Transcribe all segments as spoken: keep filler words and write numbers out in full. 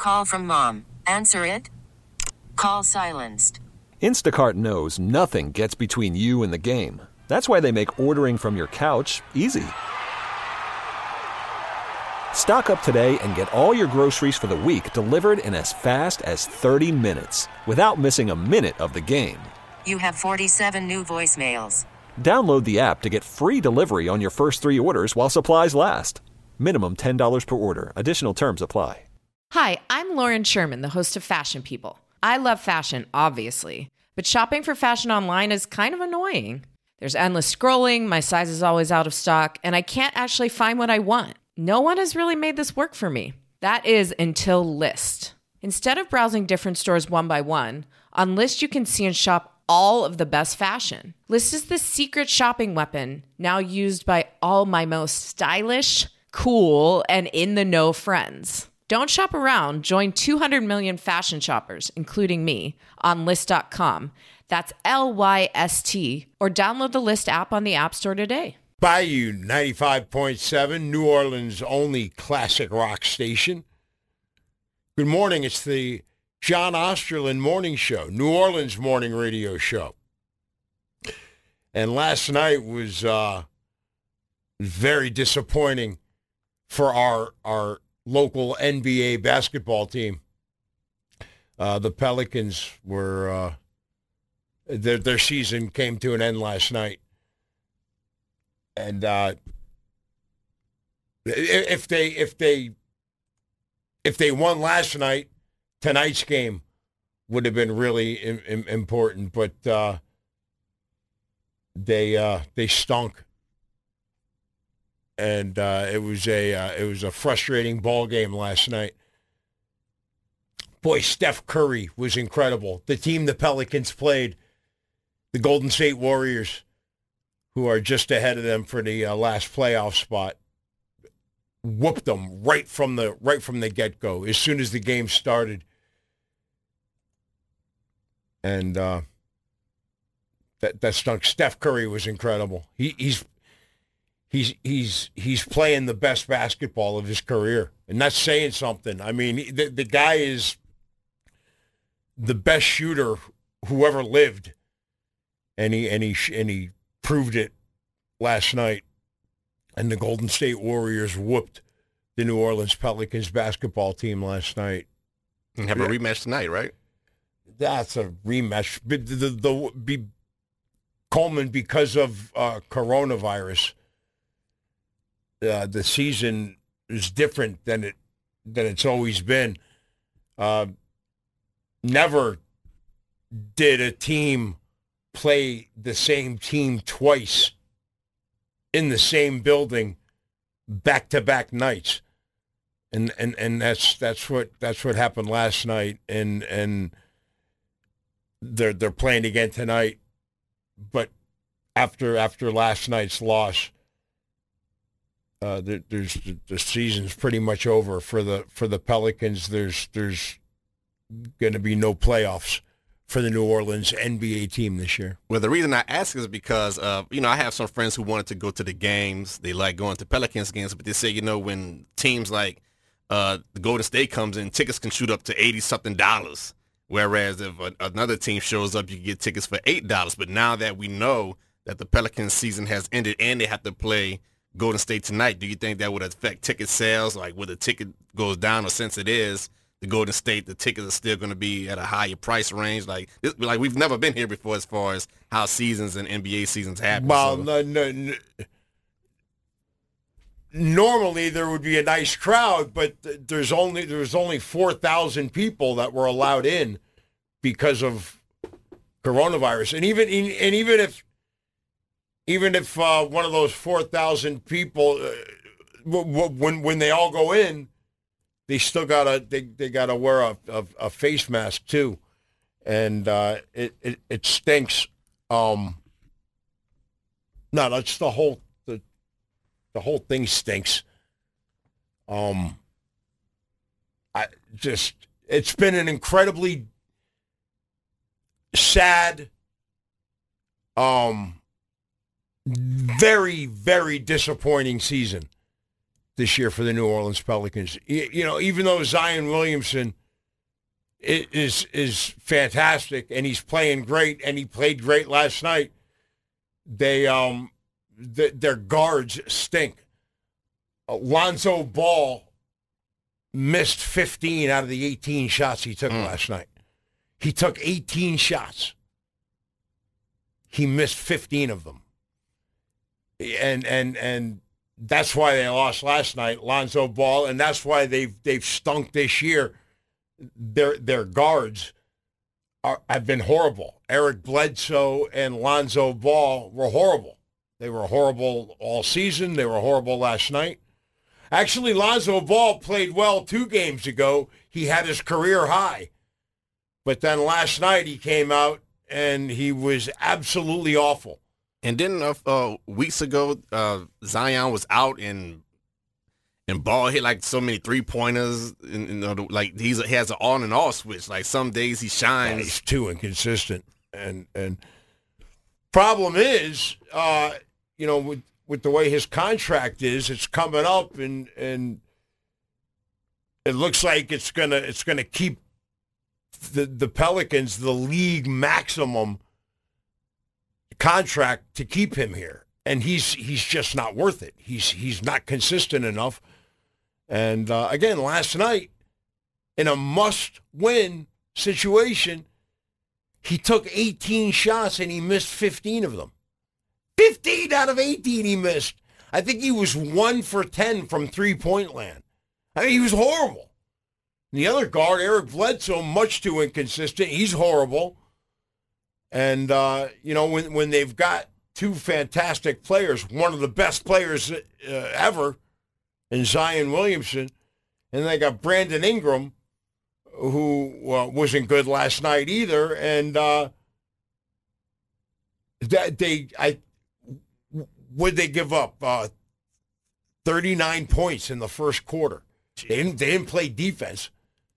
Call from mom. Answer it. Call silenced. Instacart knows nothing gets between you and the game. That's why they make ordering from your couch easy. Stock up today and get all your groceries for the week delivered in as fast as thirty minutes without missing a minute of the game. You have forty-seven new voicemails. Download the app to get free delivery on your first three orders while supplies last. Minimum ten dollars per order. Additional terms apply. Hi, I'm Lauren Sherman, the host of Fashion People. I love fashion, obviously, but shopping for fashion online is kind of annoying. There's endless scrolling, my size is always out of stock, and I can't actually find what I want. No one has really made this work for me. That is until Lyst. Instead of browsing different stores one by one, on Lyst you can see and shop all of the best fashion. Lyst is the secret shopping weapon now used by all my most stylish, cool, and in-the-know friends. Don't shop around. Join two hundred million fashion shoppers, including me, on Lyst dot com. That's L Y S T. Or download the Lyst app on the App Store today. Bayou ninety-five point seven, New Orleans' only classic rock station. Good morning. It's the John Osterlin Morning Show, New Orleans morning radio show. And last night was uh, very disappointing for our our local N B A basketball team. Uh, the Pelicans were, uh, their, their season came to an end last night. And uh, if they if they if they won last night, tonight's game would have been really im- im- important. But uh, they uh, they stunk, and uh, it was a uh, it was a frustrating ball game last night. Boy, Steph Curry was incredible. The team the Pelicans played, the Golden State Warriors, who are just ahead of them for the uh, last playoff spot, whooped them right from the right from the get-go as soon as the game started. And uh, that that stunk. Steph Curry was incredible. He, he's he's he's he's playing the best basketball of his career, and that's saying something. I mean, the the guy is the best shooter who ever lived, and he and he and he. proved it last night, and the Golden State Warriors whooped the New Orleans Pelicans basketball team last night. And have a rematch tonight, right? That's a rematch. The, the, the, be, Coleman, because of uh, coronavirus, uh, the season is different than it than it's always been. Uh, never did a team play the same team twice in the same building back-to-back nights. And and and that's that's what that's what happened last night, and and they're they're playing again tonight. But after after last night's loss, uh, there, there's the season's pretty much over for the for the Pelicans. There's there's going to be no playoffs for the New Orleans N B A team this year. Well, the reason I ask is because, uh, you know, I have some friends who wanted to go to the games. They like going to Pelicans games, but they say, you know, when teams like uh, the Golden State comes in, tickets can shoot up to eighty-something dollars. Whereas if a, another team shows up, you can get tickets for eight dollars. But now that we know that the Pelicans season has ended and they have to play Golden State tonight, do you think that would affect ticket sales? Like, where the ticket goes down, or since it is the Golden State, the tickets are still going to be at a higher price range? Like, this, like we've never been here before as far as how seasons and N B A seasons happen. Well, so. no, no, no. Normally there would be a nice crowd, but there's only there's only four thousand people that were allowed in because of coronavirus. And even and even if even if uh, one of those four thousand people, uh, when when they all go in, they still gotta they, they gotta wear a, a, a face mask too, and uh, it, it it stinks. Um, no, that's the whole the the whole thing stinks. Um, I just it's been an incredibly sad, um, very very disappointing season. this year for the New Orleans Pelicans. You, you know, even though Zion Williamson is is fantastic and he's playing great and he played great last night, they um th- their guards stink. Uh, Lonzo Ball missed fifteen out of the eighteen shots he took mm. last night. He took eighteen shots. He missed fifteen of them. And and and that's why they lost last night, Lonzo Ball, and that's why they've they've stunk this year. Their their guards are, have been horrible. Eric Bledsoe and Lonzo Ball were horrible. They were horrible all season. They were horrible last night. Actually, Lonzo Ball played well two games ago. He had his career high. But then last night he came out and he was absolutely awful. And then uh, uh, weeks ago, uh, Zion was out and and Ball hit like so many three pointers. And, and uh, like he's he has an on and off switch. Like some days he shines. Yeah, he's too inconsistent. And and problem is, uh, you know, with with the way his contract is, it's coming up, and and it looks like it's gonna it's gonna keep the the Pelicans the league maximum contract to keep him here, and he's he's just not worth it. He's he's not consistent enough. And uh, again, last night in a must-win situation, he took eighteen shots and he missed fifteen of them. fifteen out of eighteen he missed. I think he was one for ten from three-point land. I mean, he was horrible. The other guard, Eric Bledsoe, much too inconsistent. He's horrible. And, uh, you know, when when they've got two fantastic players, one of the best players uh, ever in Zion Williamson, and they got Brandon Ingram, who uh, wasn't good last night either, and uh, that they, I, would they give up uh, thirty-nine points in the first quarter? They didn't, they didn't play defense.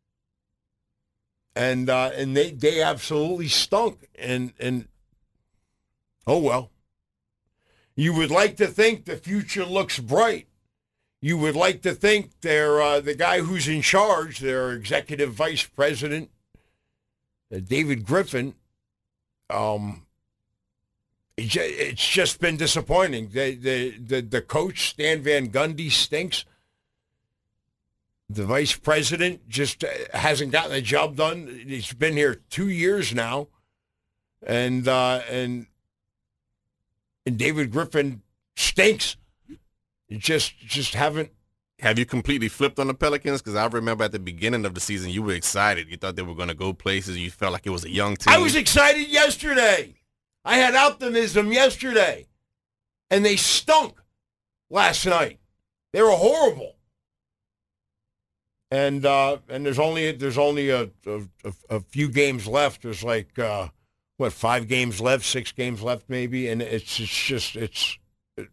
And uh, and they, they absolutely stunk. And and oh well. You would like to think the future looks bright. You would like to think they're uh, the guy who's in charge, their executive vice president, uh, David Griffin. Um, it, it's just been disappointing. The the the, the coach Stan Van Gundy stinks. The vice president just hasn't gotten the job done. He's been here two years now, and uh, and and David Griffin stinks. You just just haven't. Have you completely flipped on the Pelicans? Because I remember at the beginning of the season, you were excited. You thought they were going to go places. You felt like it was a young team. I was excited yesterday. I had optimism yesterday, and they stunk last night. They were horrible. And uh, and there's only there's only a, a, a few games left. There's like uh, what five games left, six games left maybe, and it's it's just it's it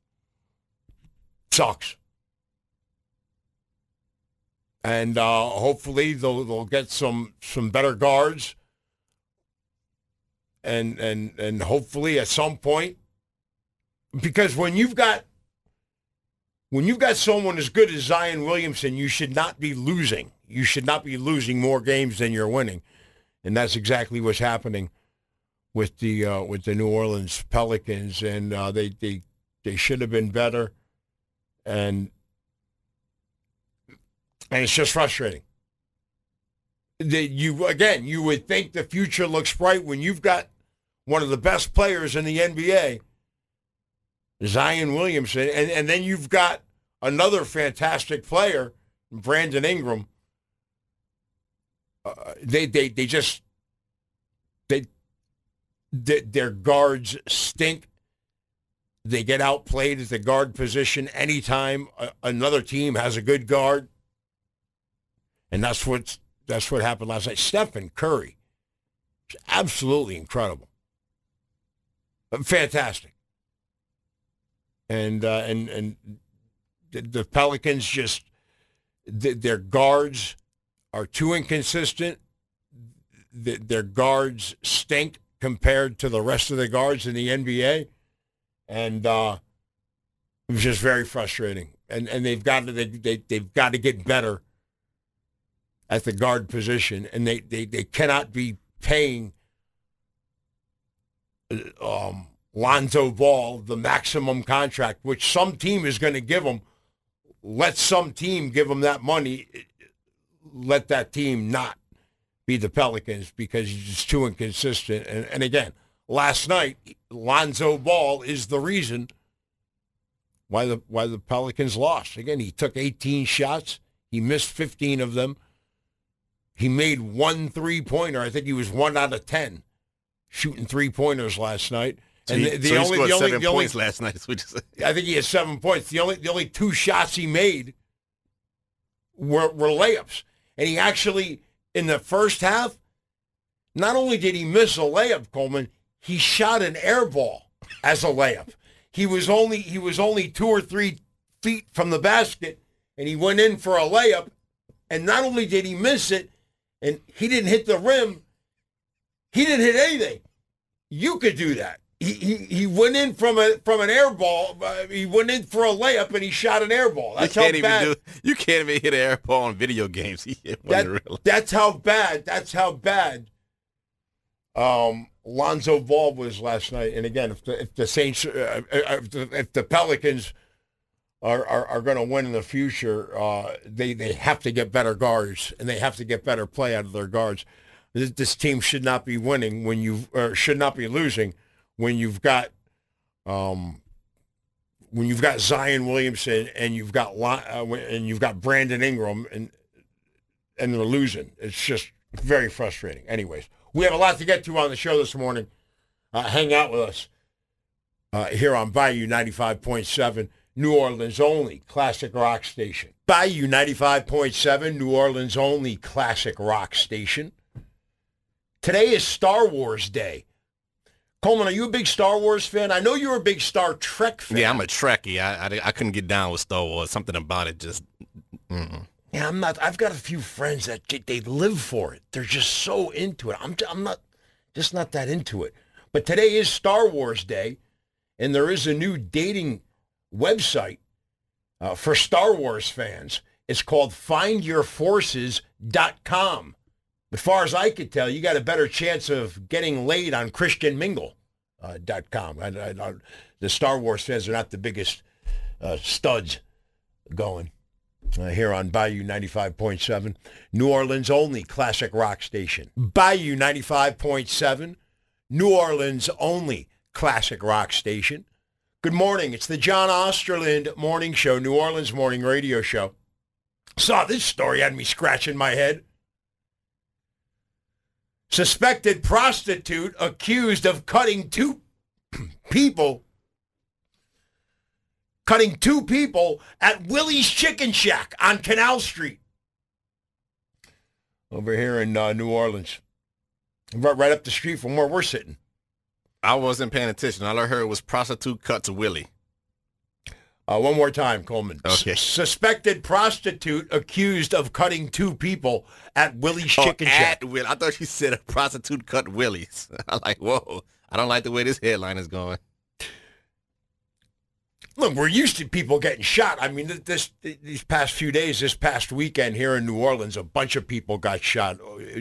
sucks. And uh, hopefully they'll they'll get some some better guards, and and and hopefully at some point, because when you've got. When you've got someone as good as Zion Williamson, you should not be losing. You should not be losing more games than you're winning, and that's exactly what's happening with the uh, with the New Orleans Pelicans. And uh, they they they should have been better, and and it's just frustrating. That you again, you would think the future looks bright when you've got one of the best players in the N B A. Zion Williamson, and, and then you've got another fantastic player, Brandon Ingram. Uh, they they they just they, they their guards stink. They get outplayed at the guard position anytime a, another team has a good guard, and that's what that's what happened last night. Stephen Curry, absolutely incredible, fantastic. And uh, and and the, the Pelicans just the, their guards are too inconsistent. The, their guards stink compared to the rest of the guards in the N B A, and uh, It was just very frustrating, and and they've got to they, they they've got to get better at the guard position, and they they, they cannot be paying um, Lonzo Ball the maximum contract, which some team is going to give him. Let some team give him that money. Let that team not be the Pelicans because he's just too inconsistent. And, and again, last night, Lonzo Ball is the reason why the why the Pelicans lost. Again, he took eighteen shots. He missed fifteen of them. He made one three-pointer. I think he was one out of ten shooting three-pointers last night. So and he, the, the so only, he scored the only, seven the only, points last night. Is what you said. I think he had seven points. The only the only two shots he made were, were layups. And he actually, in the first half, not only did he miss a layup, Coleman, he shot an air ball as a layup. He was only he was only two or three feet from the basket, and he went in for a layup. And not only did he miss it, and he didn't hit the rim, he didn't hit anything. You could do that. He he, he went in from a from an air ball. Uh, he went in for a layup, and he shot an air ball. That's you can't how even bad. do. You can't even hit an air ball in video games. He hit one That, in real life. that's how bad. That's how bad. Um, Lonzo Ball was last night, and again, if the if the Saints, uh, if, the, if the Pelicans are are, are going to win in the future, uh, they they have to get better guards, and they have to get better play out of their guards. This, this team should not be winning when you or should not be losing when you've got um when you've got Zion Williamson and you've got uh, and you've got Brandon Ingram and and they're losing. It's just very frustrating. Anyways, we have a lot to get to on the show this morning. Uh, hang out with us uh, here on Bayou ninety-five point seven, New Orleans only classic rock station. Bayou ninety-five point seven, New Orleans only classic rock station. Today is Star Wars Day. Coleman, are you a big Star Wars fan? I know you're a big Star Trek fan. Yeah, I'm a Trekkie. I, I, I couldn't get down with Star Wars. Something about it just. Mm-mm. Yeah, I'm not. I've got a few friends that they live for it. They're just so into it. I'm. I'm not. Just not that into it. But today is Star Wars Day, and there is a new dating website uh, for Star Wars fans. It's called find your forces dot com. As far as I could tell, you got a better chance of getting laid on christian mingle dot com. Uh, I, I, I, the Star Wars fans are not the biggest uh, studs going uh, here on Bayou ninety-five point seven, New Orleans only classic rock station. Bayou ninety-five point seven, New Orleans only classic rock station. Good morning. It's the John Osterland Morning Show, New Orleans morning radio show. Saw this story, had me scratching my head. Suspected prostitute accused of cutting two people, cutting two people at Willie's Chicken Shack on Canal Street. Over here in uh, New Orleans. Right, right up the street from where we're sitting. I wasn't paying attention. All I heard was prostitute cut to Willie. Uh, one more time, Coleman. Okay. S- suspected prostitute accused of cutting two people at Willie's Chicken oh, Shack. At Will. I thought you said a prostitute cut Willie's. I'm like, whoa. I don't like the way this headline is going. Look, we're used to people getting shot. I mean, this these past few days, this past weekend here in New Orleans, a bunch of people got shot.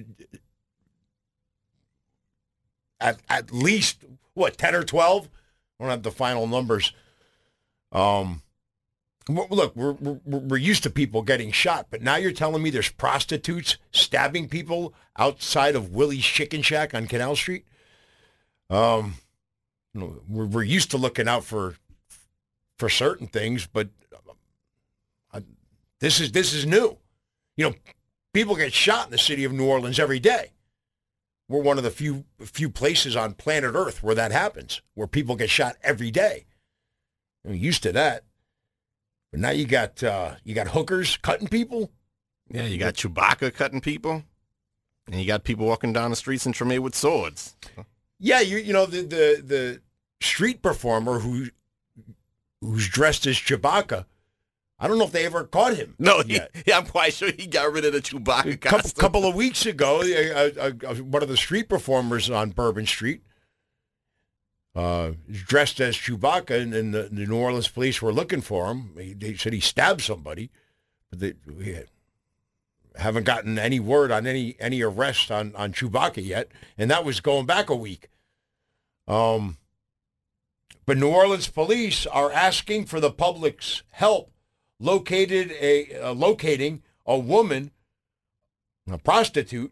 At at least, what, ten or twelve? I don't have the final numbers. Um, look, we're, we're we're used to people getting shot, but now you're telling me there's prostitutes stabbing people outside of Willie's Chicken Shack on Canal Street? Um, we're we're used to looking out for for certain things, but I, this is this is new. You know, people get shot in the city of New Orleans every day. We're one of the few few places on planet Earth where that happens, where people get shot every day. I'm used to that, but now you got uh, you got hookers cutting people. Yeah, you got Chewbacca cutting people, and you got people walking down the streets in Treme with swords. Yeah, you you know the the, the street performer who who's dressed as Chewbacca. I don't know if they ever caught him. No, he, yet. yeah, I'm quite sure he got rid of the Chewbacca A couple, costume. couple of weeks ago, uh, uh, uh, one of the street performers on Bourbon Street uh, dressed as Chewbacca, and, and the, the New Orleans police were looking for him. He, they said he stabbed somebody, but they we haven't gotten any word on any any arrest on, on Chewbacca yet, and that was going back a week. Um, but New Orleans police are asking for the public's help located a uh, locating a woman, a prostitute,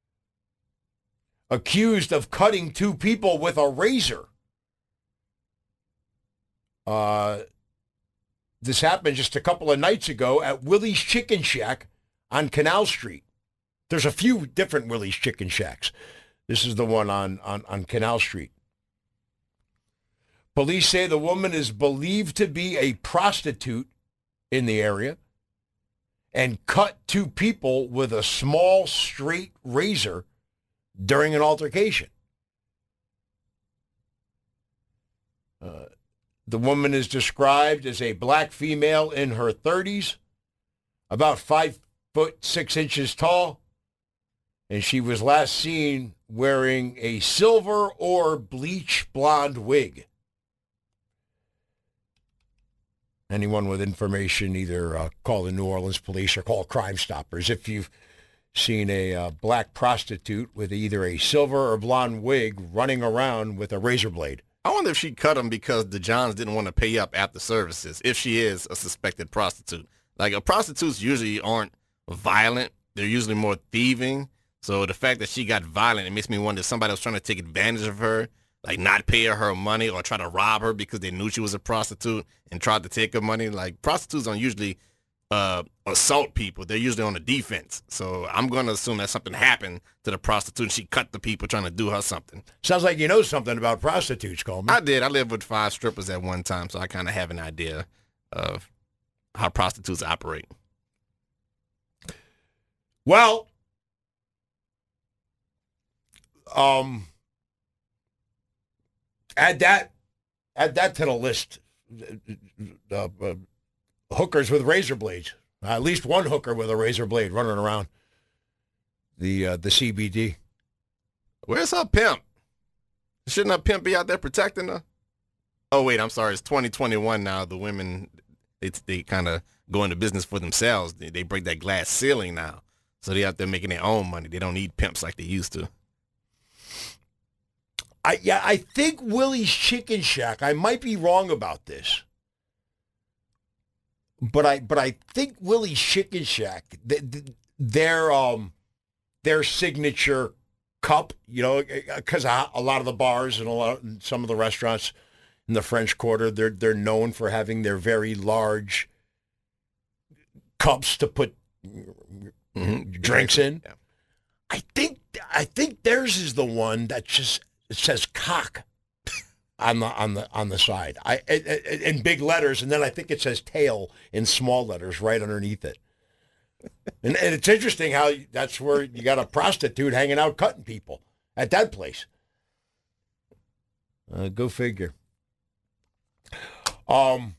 accused of cutting two people with a razor. Uh, this happened just a couple of nights ago at Willie's Chicken Shack on Canal Street. There's a few different Willie's Chicken Shacks. This is the one on, on, on Canal Street. Police say the woman is believed to be a prostitute in the area and cut two people with a small straight razor during an altercation. Uh, the woman is described as a black female in her thirties, about five foot six inches tall, and she was last seen wearing a silver or bleach blonde wig. Anyone with information, either uh, call the New Orleans police or call Crime Stoppers if you've seen a uh, black prostitute with either a silver or blonde wig running around with a razor blade. I wonder if she cut him because the Johns didn't want to pay up after services, if she is a suspected prostitute. Like, a prostitutes usually aren't violent. They're usually more thieving. So the fact that she got violent, it makes me wonder if somebody was trying to take advantage of her, like not pay her her money or try to rob her because they knew she was a prostitute and tried to take her money. Like, prostitutes don't usually uh, assault people. They're usually on the defense. So I'm going to assume that something happened to the prostitute and she cut the people trying to do her something. Sounds like you know something about prostitutes, Coleman. I did. I lived with five strippers at one time, so I kind of have an idea of how prostitutes operate. Well, um, add that, add that to the list. Uh, uh, hookers with razor blades. Uh, at least one hooker with a razor blade running around the uh, the C B D. Where's her pimp? Shouldn't her pimp be out there protecting her? Oh wait, I'm sorry. It's twenty twenty-one now. The women, they they kind of go into business for themselves. They, they break that glass ceiling now, so they out there making their own money. They don't need pimps like they used to. I yeah, I think Willie's Chicken Shack. I might be wrong about this, but I but I think Willie's Chicken Shack, they, their um their signature cup, you know, because a lot of the bars and a lot and some of the restaurants in the French Quarter, they're they're known for having their very large cups to put mm-hmm. drinks in. Yeah. I think I think theirs is the one that just. It says cock on the on the on the side, I in big letters, and then I think it says tail in small letters right underneath it. And, and it's interesting how that's where you got a prostitute hanging out cutting people at that place. Uh, go figure. Um.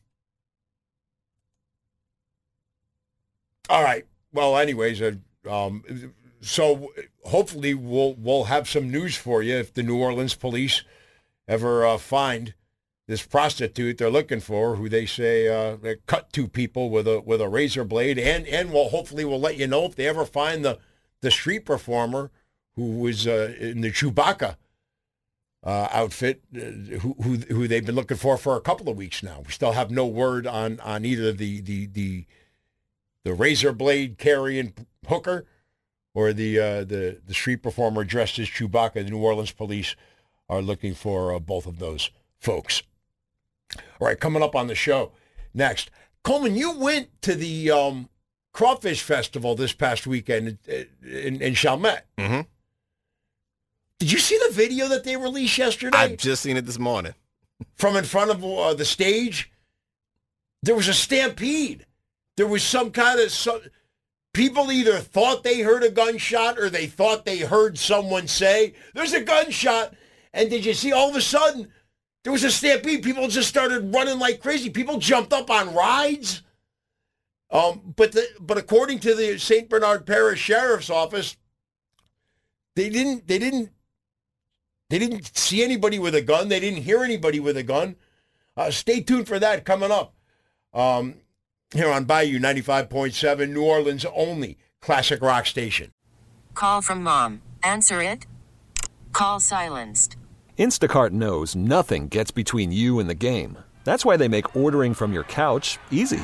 All right. Well, anyways, uh, um. So hopefully we'll we'll have some news for you if the New Orleans police ever uh, find this prostitute they're looking for, who they say uh, they cut two people with a with a razor blade, and and we'll hopefully we'll let you know if they ever find the the street performer who was uh, in the Chewbacca uh, outfit, uh, who, who who they've been looking for for a couple of weeks now. We still have no word on on either the the the the razor blade carrying hooker or the uh, the the street performer dressed as Chewbacca. The New Orleans police are looking for uh, both of those folks. All right, coming up on the show next. Coleman, you went to the um, Crawfish Festival this past weekend in, in, in Chalmette. Mm-hmm. Did you see the video that they released yesterday? I've just seen it this morning. From in front of uh, the stage, there was a stampede. There was some kind of... Some, people either thought they heard a gunshot or they thought they heard someone say, there's a gunshot. And did you see all of a sudden, there was a stampede. People just started running like crazy. People jumped up on rides. Um, but the, but according to the Saint Bernard Parish Sheriff's Office, they didn't they didn't They didn't see anybody with a gun. They didn't hear anybody with a gun. Uh, stay tuned for that coming up um, here on Bayou ninety-five point seven, New Orleans' only classic rock station. Call from mom. Answer it. Call silenced. Instacart knows nothing gets between you and the game. That's why they make ordering from your couch easy.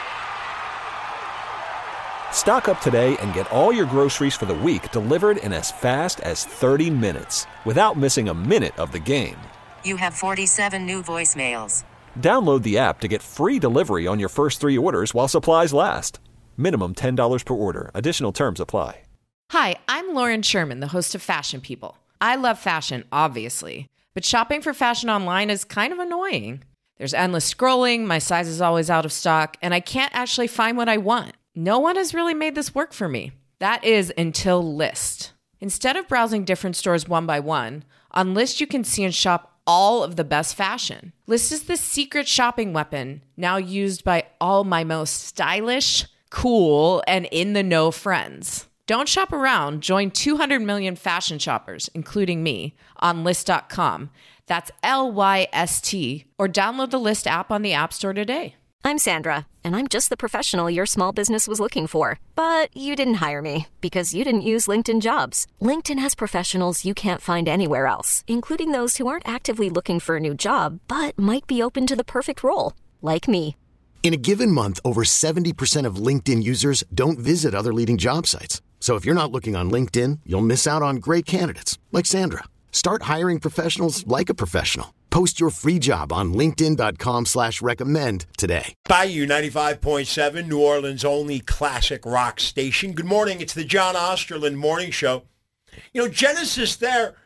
Stock up today and get all your groceries for the week delivered in as fast as thirty minutes without missing a minute of the game. You have forty-seven new voicemails. Download the app to get free delivery on your first three orders while supplies last. Minimum ten dollars per order. Additional terms apply. Hi, I'm Lauren Sherman, the host of Fashion People. I love fashion, obviously, but shopping for fashion online is kind of annoying. There's endless scrolling, my size is always out of stock, and I can't actually find what I want. No one has really made this work for me. That is until Lyst. Instead of browsing different stores one by one, on Lyst you can see and shop all of the best fashion. Lyst is the secret shopping weapon now used by all my most stylish, cool, and in-the-know friends. Don't shop around. Join two hundred million fashion shoppers, including me, on Lyst dot com. That's L Y S T, or download the Lyst app on the App Store today. I'm Sandra, and I'm just the professional your small business was looking for. But you didn't hire me because you didn't use LinkedIn Jobs. LinkedIn has professionals you can't find anywhere else, including those who aren't actively looking for a new job, but might be open to the perfect role, like me. In a given month, over seventy percent of LinkedIn users don't visit other leading job sites. So if you're not looking on LinkedIn, you'll miss out on great candidates like Sandra. Start hiring professionals like a professional. Post your free job on linkedin dot com slash recommend today. Bayou ninety-five point seven, New Orleans' only classic rock station. Good morning. It's the John Osterland Morning Show. You know, Genesis there,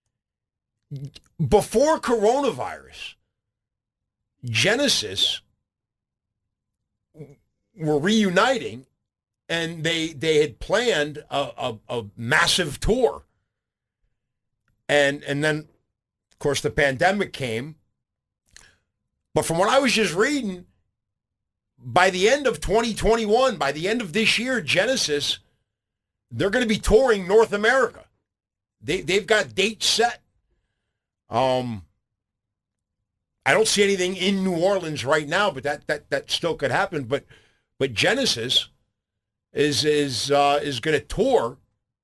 before coronavirus, Genesis were reuniting, and they they had planned a, a, a massive tour. And and then, of course, the pandemic came. But from what I was just reading, by the end of twenty twenty-one, by the end of this year, Genesis, they're going to be touring North America. They, they've got dates set. Um, I don't see anything in New Orleans right now, but that that, that still could happen. But but Genesis is is uh, is going to tour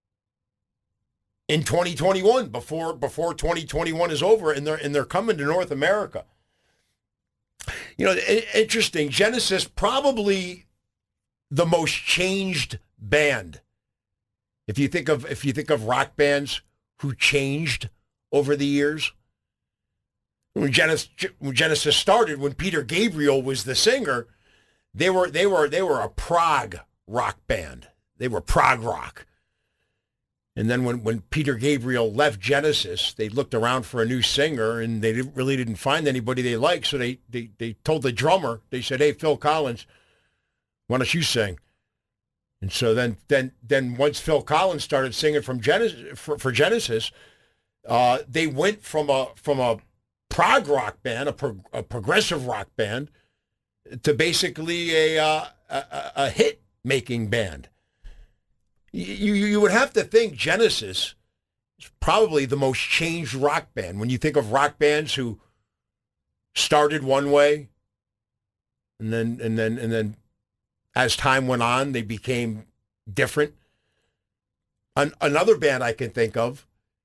in twenty twenty-one before before twenty twenty-one is over, and they're and they're coming to North America. You know, interesting. Genesis, probably the most changed band. If you think of if you think of rock bands who changed over the years, when Genesis, when Genesis started, when Peter Gabriel was the singer, they were they were they were a prog rock band. They were prog rock. And then when, when Peter Gabriel left Genesis, they looked around for a new singer, and they didn't, really didn't find anybody they liked. So they, they, they told the drummer, they said, "Hey, Phil Collins, why don't you sing?" And so then then then once Phil Collins started singing from Genesis, for, for Genesis, uh, they went from a from a prog rock band, a, pro, a progressive rock band, to basically a uh, a, a hit making band. You you would have to think Genesis is probably the most changed rock band. When you think of rock bands who started one way, and then and then and then as time went on, they became different. An, another band I can think of,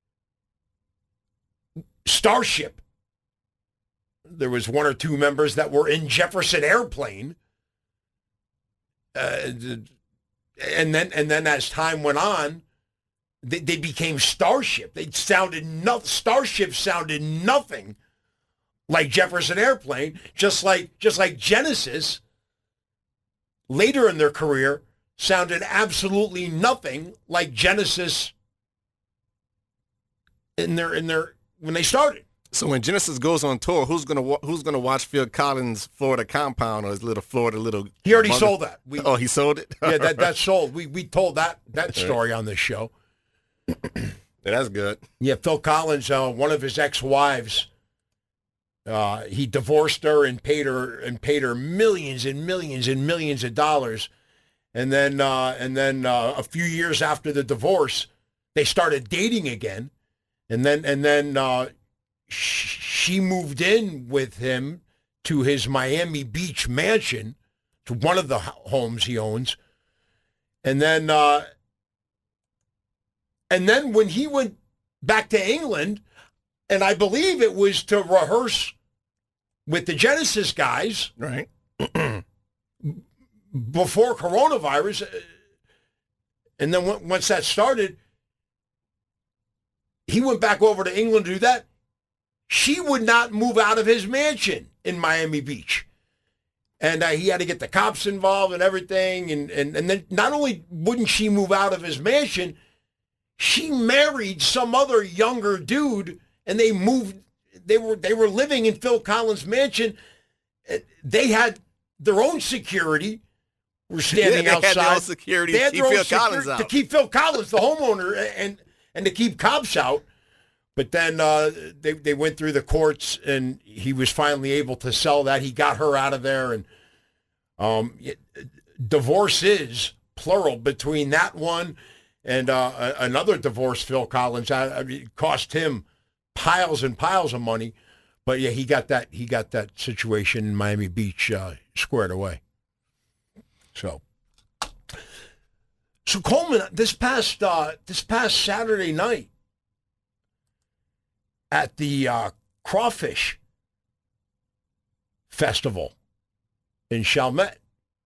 Starship. There was one or two members that were in Jefferson Airplane. Uh, And then, and then, as time went on, they, they became Starship. They sounded no, Starship sounded nothing like Jefferson Airplane. Just like, just like Genesis, later in their career, sounded absolutely nothing like Genesis in their in their when they started. So when Genesis goes on tour, who's gonna wa- who's gonna watch Phil Collins' Florida Compound or his little Florida little? He already bugger? sold that. We, oh, he sold it. Yeah, that that's sold. We we told that that story on this show. Yeah, that's good. Yeah, Phil Collins, uh, one of his ex-wives, uh, he divorced her and paid her and paid her millions and millions and millions of dollars, and then uh, and then uh, a few years after the divorce, they started dating again. and then and then uh, sh- she moved in with him to his Miami Beach mansion, to one of the homes he owns, and then uh, and then when he went back to England, and I believe it was to rehearse with the Genesis guys, right, before coronavirus, and then w- once that started, he went back over to England to do that. She would not move out of his mansion in Miami Beach. And uh, he had to get the cops involved and everything. And, and, and then not only wouldn't she move out of his mansion, she married some other younger dude, and they moved. They were they were living in Phil Collins' mansion. They had their own security. Were standing yeah, they outside. Had their own security they to had keep their own Phil security Collins out. to keep Phil Collins, the homeowner, and and to keep cops out. But then uh, they they went through the courts, and he was finally able to sell that. He got her out of there, and um, it, divorce is plural between that one and uh, another divorce. Phil Collins, I, I mean, it cost him piles and piles of money, but yeah, he got that he got that situation in Miami Beach uh, squared away. So, so Coleman, this past uh, this past Saturday night, at the uh, Crawfish Festival in Chalmette.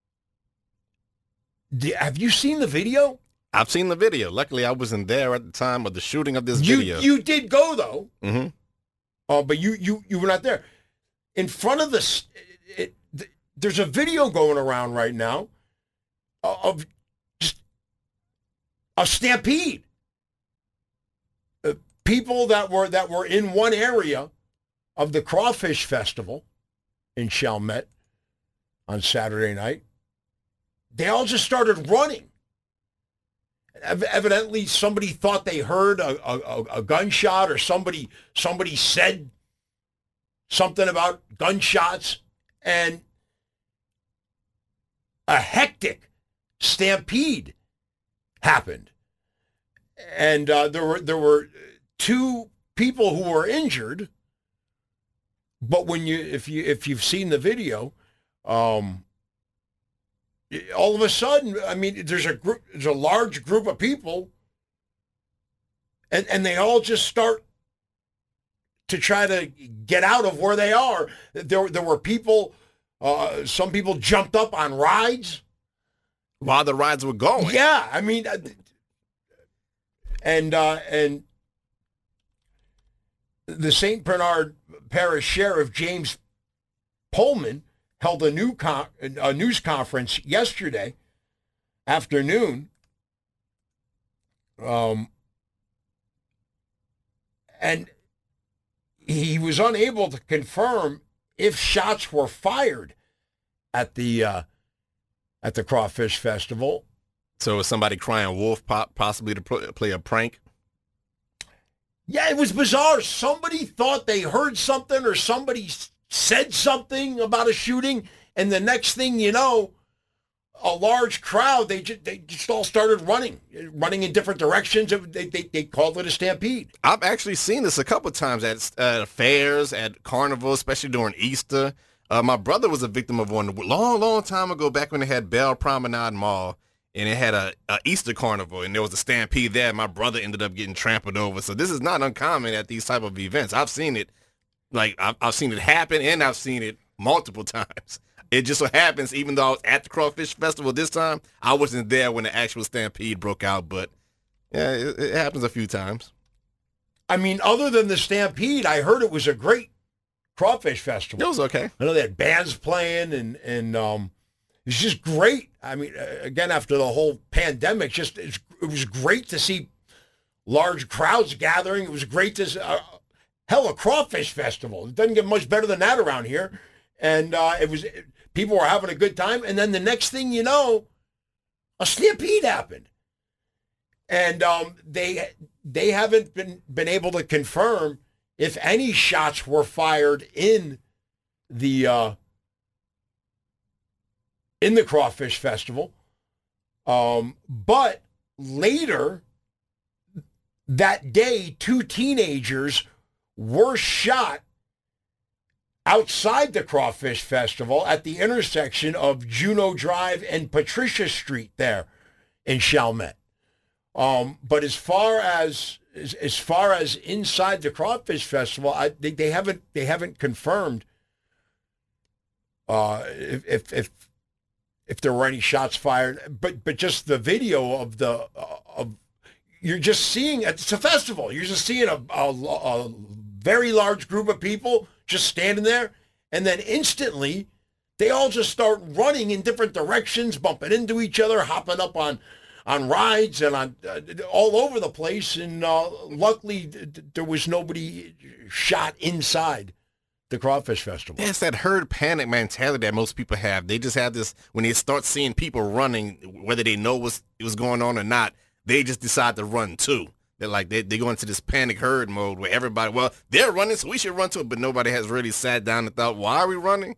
Do, have you seen the video? I've seen the video. Luckily, I wasn't there at the time of the shooting of this You, video. you did go, though. Mm-hmm. Uh, but you, you, you were not there. In front of the... It, it, there's a video going around right now of just a stampede. People that were that were in one area of the Crawfish Festival in Chalmette on Saturday night, they all just started running. Ev- evidently, somebody thought they heard a, a, a gunshot, or somebody somebody said something about gunshots, and a hectic stampede happened. And uh, there were there were. two people who were injured, but when you, if you, if you've seen the video, um, all of a sudden, I mean, there's a group, there's a large group of people, and and they all just start to try to get out of where they are. There, there were people, uh, some people jumped up on rides while the rides were going. Yeah, I mean, and uh, and. The Saint Bernard Parish Sheriff James Pullman held a, new con- a news conference yesterday afternoon, um, and he was unable to confirm if shots were fired at the uh, at the Crawfish Festival. So was somebody crying wolf, pop, possibly to pl- play a prank? Yeah, it was bizarre. Somebody thought they heard something, or somebody said something about a shooting, and the next thing you know, a large crowd, they just, they just all started running, running in different directions. They, they, they called it a stampede. I've actually seen this a couple times at uh, fairs, at carnivals, especially during Easter. Uh, my brother was a victim of one a long, long time ago, back when they had Bell Promenade Mall. And it had a, a Easter carnival, and there was a stampede there. My brother ended up getting trampled over. So this is not uncommon at these type of events. I've seen it, like I've, I've seen it happen, and I've seen it multiple times. It just so happens, even though I was at the Crawfish Festival this time, I wasn't there when the actual stampede broke out. But yeah, it, it happens a few times. I mean, other than the stampede, I heard it was a great Crawfish Festival. It was okay. I know they had bands playing, and and um. It's just great. I mean, again, after the whole pandemic, just it's, it was great to see large crowds gathering. It was great to uh, hell a Crawfish Festival. It doesn't get much better than that around here. And uh, it was people were having a good time. And then the next thing you know, a stampede happened, and um, they they haven't been been able to confirm if any shots were fired in the. Uh, in the Crawfish Festival. Um, but later, that day, two teenagers were shot outside the Crawfish Festival at the intersection of Juneau Drive and Patricia Street there in Chalmette. Um, but as far as, as as far as inside the Crawfish Festival, I they, they haven't they haven't confirmed uh, if, if if if there were any shots fired. But but just the video of the uh, of you're just seeing it's a festival. You're just seeing a, a, a very large group of people just standing there, and then instantly they all just start running in different directions, bumping into each other, hopping up on. on rides and on uh, all over the place, and uh, luckily th- there was nobody shot inside the Crawfish Festival. Yeah, it's that herd panic mentality that most people have. They just have this, when they start seeing people running, whether they know what's was going on or not, they just decide to run too. They're like, they, they go into this panic herd mode where everybody, well, they're running, so we should run to it, but nobody has really sat down and thought, why are we running?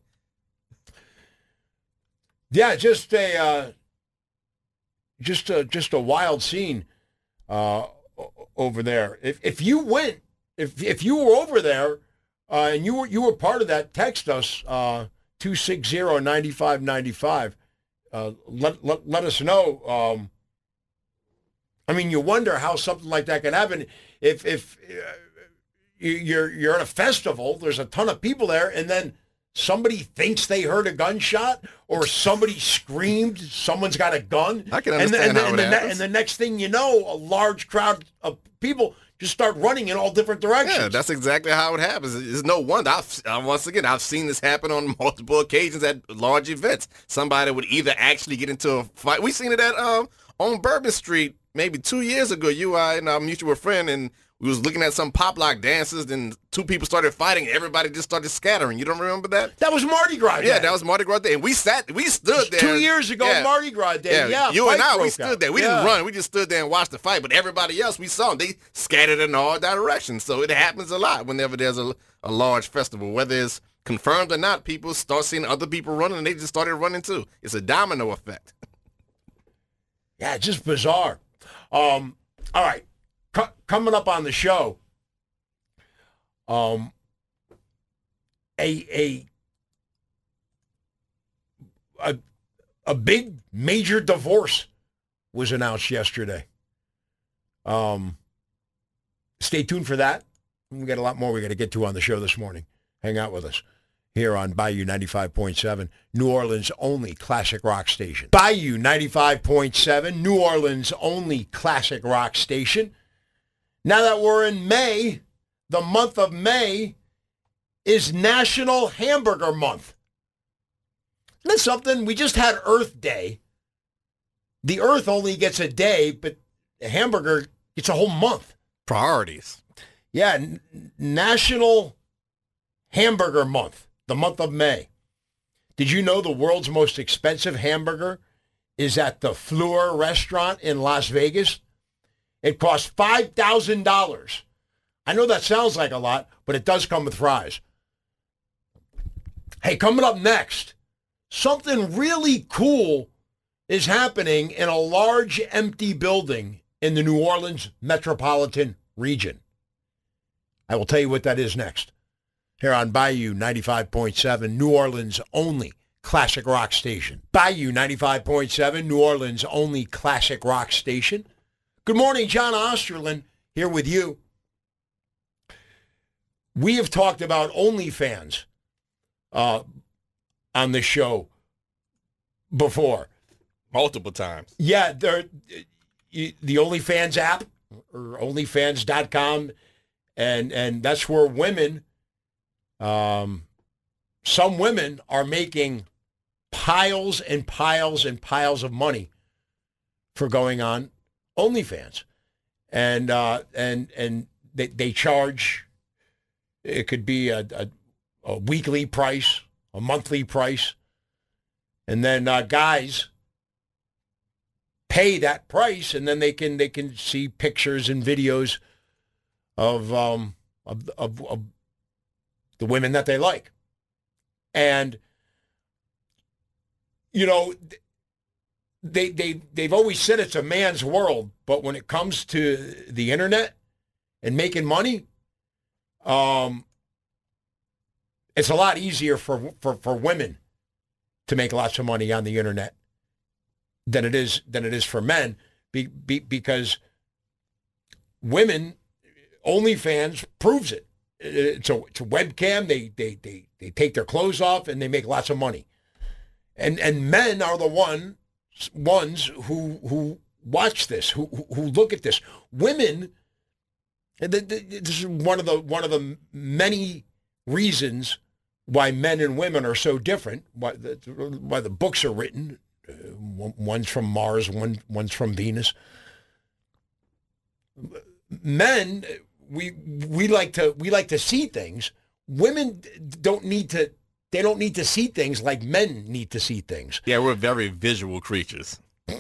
Yeah, just a... Uh, Just a just a wild scene uh, over there. If if you went, if if you were over there, uh, and you were you were part of that, text us uh, two six zero nine five nine five. Uh, let let let us know. Um, I mean, you wonder how something like that can happen. If if uh, you're you're at a festival, there's a ton of people there, and then somebody thinks they heard a gunshot, or somebody screamed, someone's got a gun. I can understand and, and, how and, it the, happens. and the next thing you know, a large crowd of people just start running in all different directions. Yeah, that's exactly how it happens. It's no wonder. I've, uh, once again, I've seen this happen on multiple occasions at large events. Somebody would either actually get into a fight. We've seen it at um, on Bourbon Street maybe two years ago. You, I, and our mutual friend, and we was looking at some pop lock dances, and two people started fighting. Everybody just started scattering. You don't remember that? That was Mardi Gras Day. Yeah, that was Mardi Gras Day. And we sat, we stood there. Two years ago, yeah. Mardi Gras Day. Yeah, Yeah, you and I, we stood out. there. We yeah. didn't run. We just stood there and watched the fight. But everybody else, we saw them. They scattered in all directions. So it happens a lot whenever there's a, a large festival. Whether it's confirmed or not, people start seeing other people running, and they just started running too. It's a domino effect. Yeah, just bizarre. Um, all right, C- coming up on the show, um, a a a a big major divorce was announced yesterday. Um, stay tuned for that. We got a lot more we got to get to on the show this morning. Hang out with us here on Bayou ninety-five point seven, New Orleans' only classic rock station. Bayou ninety-five point seven, New Orleans' only classic rock station. Now that we're in May, the month of May is National Hamburger Month. Isn't that something? We just had Earth Day. The Earth only gets a day, but the hamburger gets a whole month. Priorities. Yeah, N- National Hamburger Month. The month of May. Did you know the world's most expensive hamburger is at the Fleur restaurant in Las Vegas? It costs five thousand dollars. I know that sounds like a lot, but it does come with fries. Hey, coming up next, something really cool is happening in a large empty building in the New Orleans metropolitan region. I will tell you what that is next. Here on Bayou ninety-five point seven, New Orleans' only classic rock station. Bayou ninety-five point seven, New Orleans' only classic rock station. Good morning, John Osterlin here with you. We have talked about OnlyFans uh, on the show before. Multiple times. Yeah, they're, the OnlyFans app, or onlyfans dot com, and, and that's where women... Um, some women are making piles and piles and piles of money for going on OnlyFans, and uh, and and they they charge. It could be a, a, a weekly price, a monthly price, and then uh, guys pay that price, and then they can they can see pictures and videos of um of of. of the women that they like. And, you know, they, they, they've always said it's a man's world, but when it comes to the internet, and making money, um, it's a lot easier for, for, for women to make lots of money on the internet than it is than it is for men, be, be, because women, OnlyFans proves it. It's a, it's a webcam. They, they they they take their clothes off and they make lots of money, and and men are the one ones who who watch this, who who look at this. Women, this is one of the one of the many reasons why men and women are so different. Why the why the books are written. Uh, one's from Mars, one one's from Venus. Men, we we like to we like to see things. Women don't need to. They don't need to see things like men need to see things. Yeah, we're very visual creatures.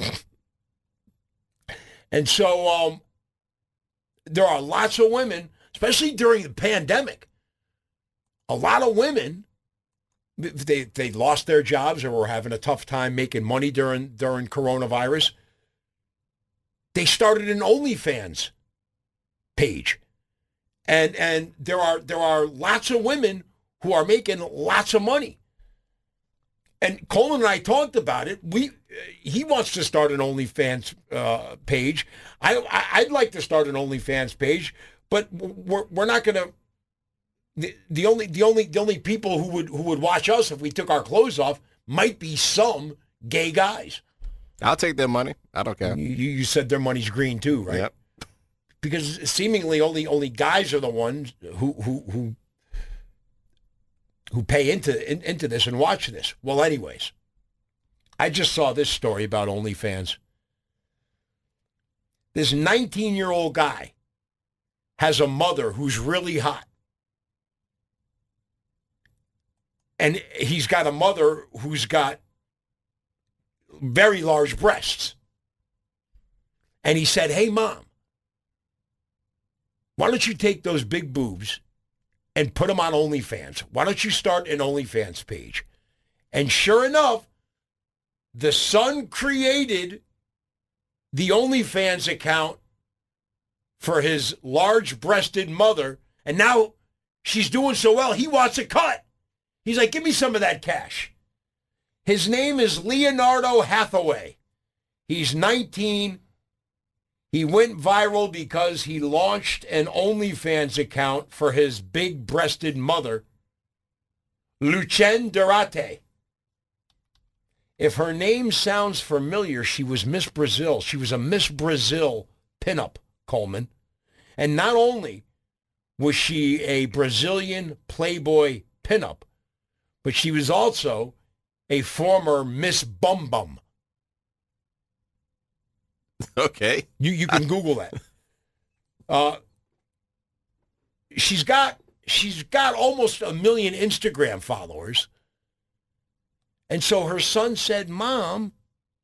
And so um, there are lots of women, especially during the pandemic. A lot of women, they they lost their jobs or were having a tough time making money during during coronavirus. They started an OnlyFans page, and and there are there are lots of women who are making lots of money. And Coleman and I talked about it. We he wants to start an OnlyFans uh, page. I, I I'd like to start an OnlyFans page, but we're we're not going to. The, the only the only the only people who would who would watch us if we took our clothes off might be some gay guys. I'll take their money. I don't care. You, you said their money's green too, right? Yep. Because seemingly only only guys are the ones who who who who pay into in, into this and watch this. Well, anyways, I just saw this story about OnlyFans. This nineteen-year-old guy has a mother who's really hot. And he's got a mother who's got very large breasts. And he said, hey, Mom, why don't you take those big boobs and put them on OnlyFans? Why don't you start an OnlyFans page? And sure enough, the son created the OnlyFans account for his large-breasted mother, and now she's doing so well, he wants a cut. He's like, give me some of that cash. His name is Leonardo Hathaway. He's nineteen. He went viral because he launched an OnlyFans account for his big-breasted mother, Lucien Durate. If her name sounds familiar, she was Miss Brazil. She was a Miss Brazil pinup, Coleman. And not only was she a Brazilian Playboy pinup, but she was also a former Miss Bum Bum. Okay. You you can Google that. Uh, she's got she's got almost a million Instagram followers. And so her son said, Mom,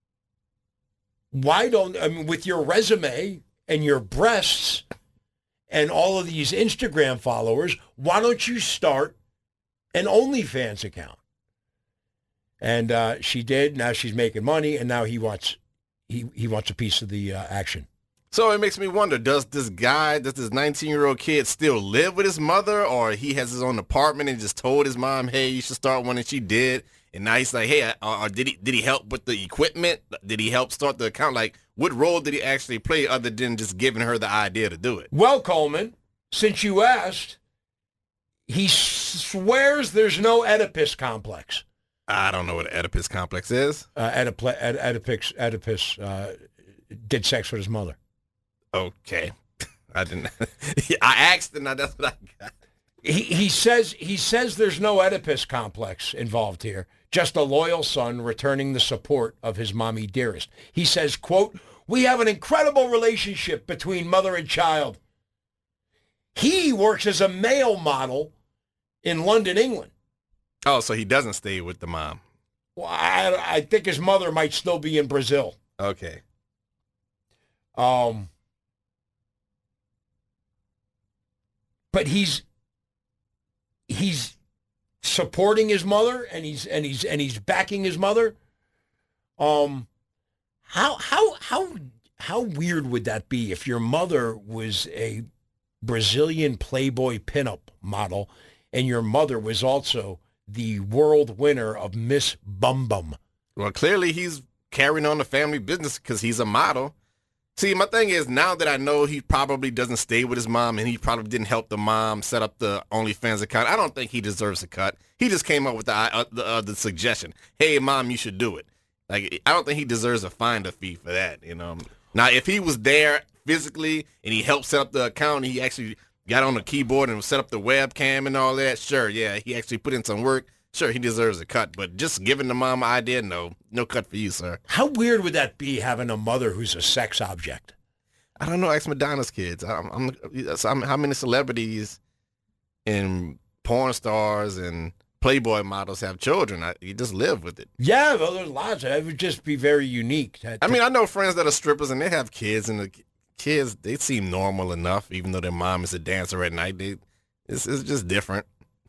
why don't, I mean, with your resume and your breasts and all of these Instagram followers, why don't you start an OnlyFans account? And uh, she did. Now she's making money, and now he wants he, he wants a piece of the uh, action. So it makes me wonder, does this guy, does this nineteen-year-old kid still live with his mother, or he has his own apartment and just told his mom, hey, you should start one, and she did, and now he's like, hey, or, or did he did he help with the equipment? Did he help start the account? Like, what role did he actually play other than just giving her the idea to do it? Well, Coleman, since you asked, he swears there's no Oedipus complex. I don't know what an Oedipus complex is. Uh, Oedip- Oedipus, Oedipus uh, did sex with his mother. Okay. I didn't. I asked, and that's what I got. He, he says he says there's no Oedipus complex involved here, just a loyal son returning the support of his mommy dearest. He says, quote, we have an incredible relationship between mother and child. He works as a male model in London, England. Oh, so he doesn't stay with the mom. Well, I, I think his mother might still be in Brazil. Okay. Um, but he's he's supporting his mother, and he's and he's and he's backing his mother. Um, how how how how weird would that be if your mother was a Brazilian Playboy pinup model, and your mother was also the world winner of Miss Bum Bum. Well, clearly he's carrying on the family business because he's a model. See, my thing is, now that I know he probably doesn't stay with his mom and he probably didn't help the mom set up the OnlyFans account, I don't think he deserves a cut. He just came up with the uh, the, uh, the suggestion, hey, mom, you should do it. Like, I don't think he deserves a finder fee for that, you know. Now, if he was there physically and he helped set up the account, and he actually got on the keyboard and set up the webcam and all that, sure, yeah, he actually put in some work. Sure, he deserves a cut, but just giving the mom an idea, no, no cut for you, sir. How weird would that be, having a mother who's a sex object? I don't know. Ask Madonna's kids. I'm, I'm, I'm, how many celebrities and porn stars and Playboy models have children? I, you just live with it. Yeah, well, there's lots. It would just be very unique. To, to... I mean, I know friends that are strippers and they have kids, and the kids, they seem normal enough, even though their mom is a dancer at night. They, it's, it's just different.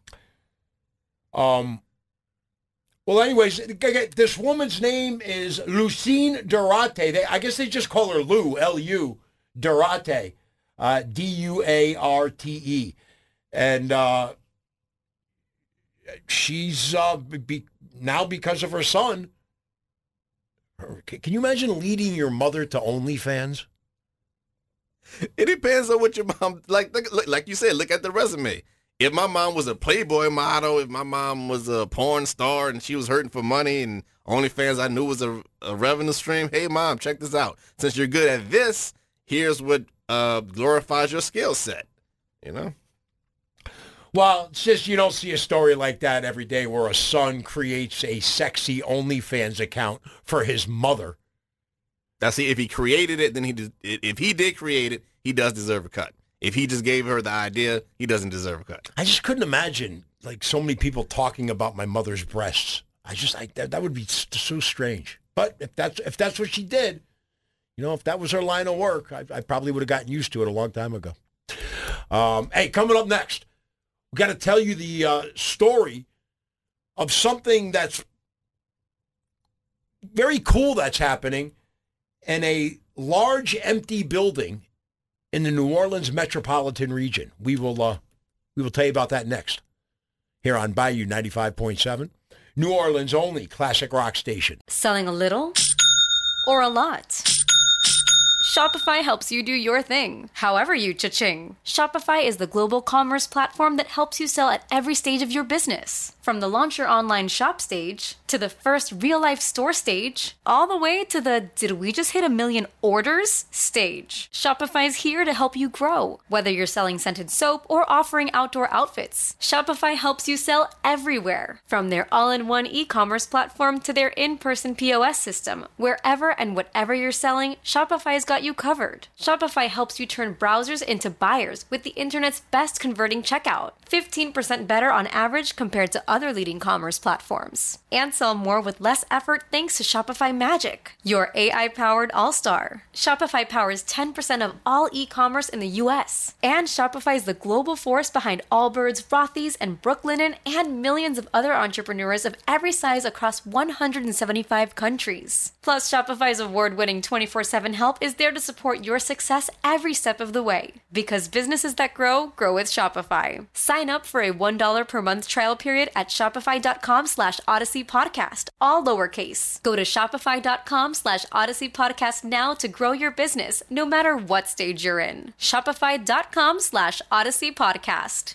Um. Well, anyways, this woman's name is Lucine Durate. They, I guess they just call her Lou, L U, Durate, uh, D U A R T E. And uh, she's uh, be, now, because of her son, can you imagine leading your mother to OnlyFans? It depends on what your mom, like, like, like you said, look at the resume. If my mom was a Playboy model, if my mom was a porn star and she was hurting for money and OnlyFans I knew was a, a revenue stream, hey, mom, check this out. Since you're good at this, here's what uh, glorifies your skill set, you know? Well, it's just you don't see a story like that every day where a son creates a sexy OnlyFans account for his mother. Now, see, if he created it, then he did, if he did create it, he does deserve a cut. If he just gave her the idea, he doesn't deserve a cut. I just couldn't imagine, like, so many people talking about my mother's breasts. I just, I, that, that would be so strange. But if that's if that's what she did, you know, if that was her line of work, I, I probably would have gotten used to it a long time ago. Um, hey, coming up next, we got to tell you the uh, story of something that's very cool that's happening in a large empty building in the New Orleans metropolitan region. We will uh, we will tell you about that next here on Bayou ninety-five point seven, New Orleans' only classic rock station. Selling a little or a lot? Shopify helps you do your thing, however you cha-ching. Shopify is the global commerce platform that helps you sell at every stage of your business. From the launch your online shop stage, to the first real-life store stage, all the way to the did we just hit a million orders stage. Shopify's here to help you grow. Whether you're selling scented soap or offering outdoor outfits, Shopify helps you sell everywhere. From their all-in-one e-commerce platform to their in-person P O S system, wherever and whatever you're selling, Shopify's got you covered. Shopify helps you turn browsers into buyers with the internet's best converting checkout. fifteen percent better on average compared to other leading commerce platforms. And sell more with less effort thanks to Shopify Magic, your A I-powered all-star. Shopify powers ten percent of all e-commerce in the U S. And Shopify is the global force behind Allbirds, Rothy's, and Brooklinen, and millions of other entrepreneurs of every size across one hundred seventy-five countries. Plus, Shopify's award-winning twenty-four seven help is there to support your success every step of the way. Because businesses that grow, grow with Shopify. Sign up for a one dollar per month trial period at shopify.com slash Odyssey Podcast, all lowercase. Go to shopify.com slash Odyssey Podcast now to grow your business, no matter what stage you're in. Shopify.com slash Odyssey Podcast.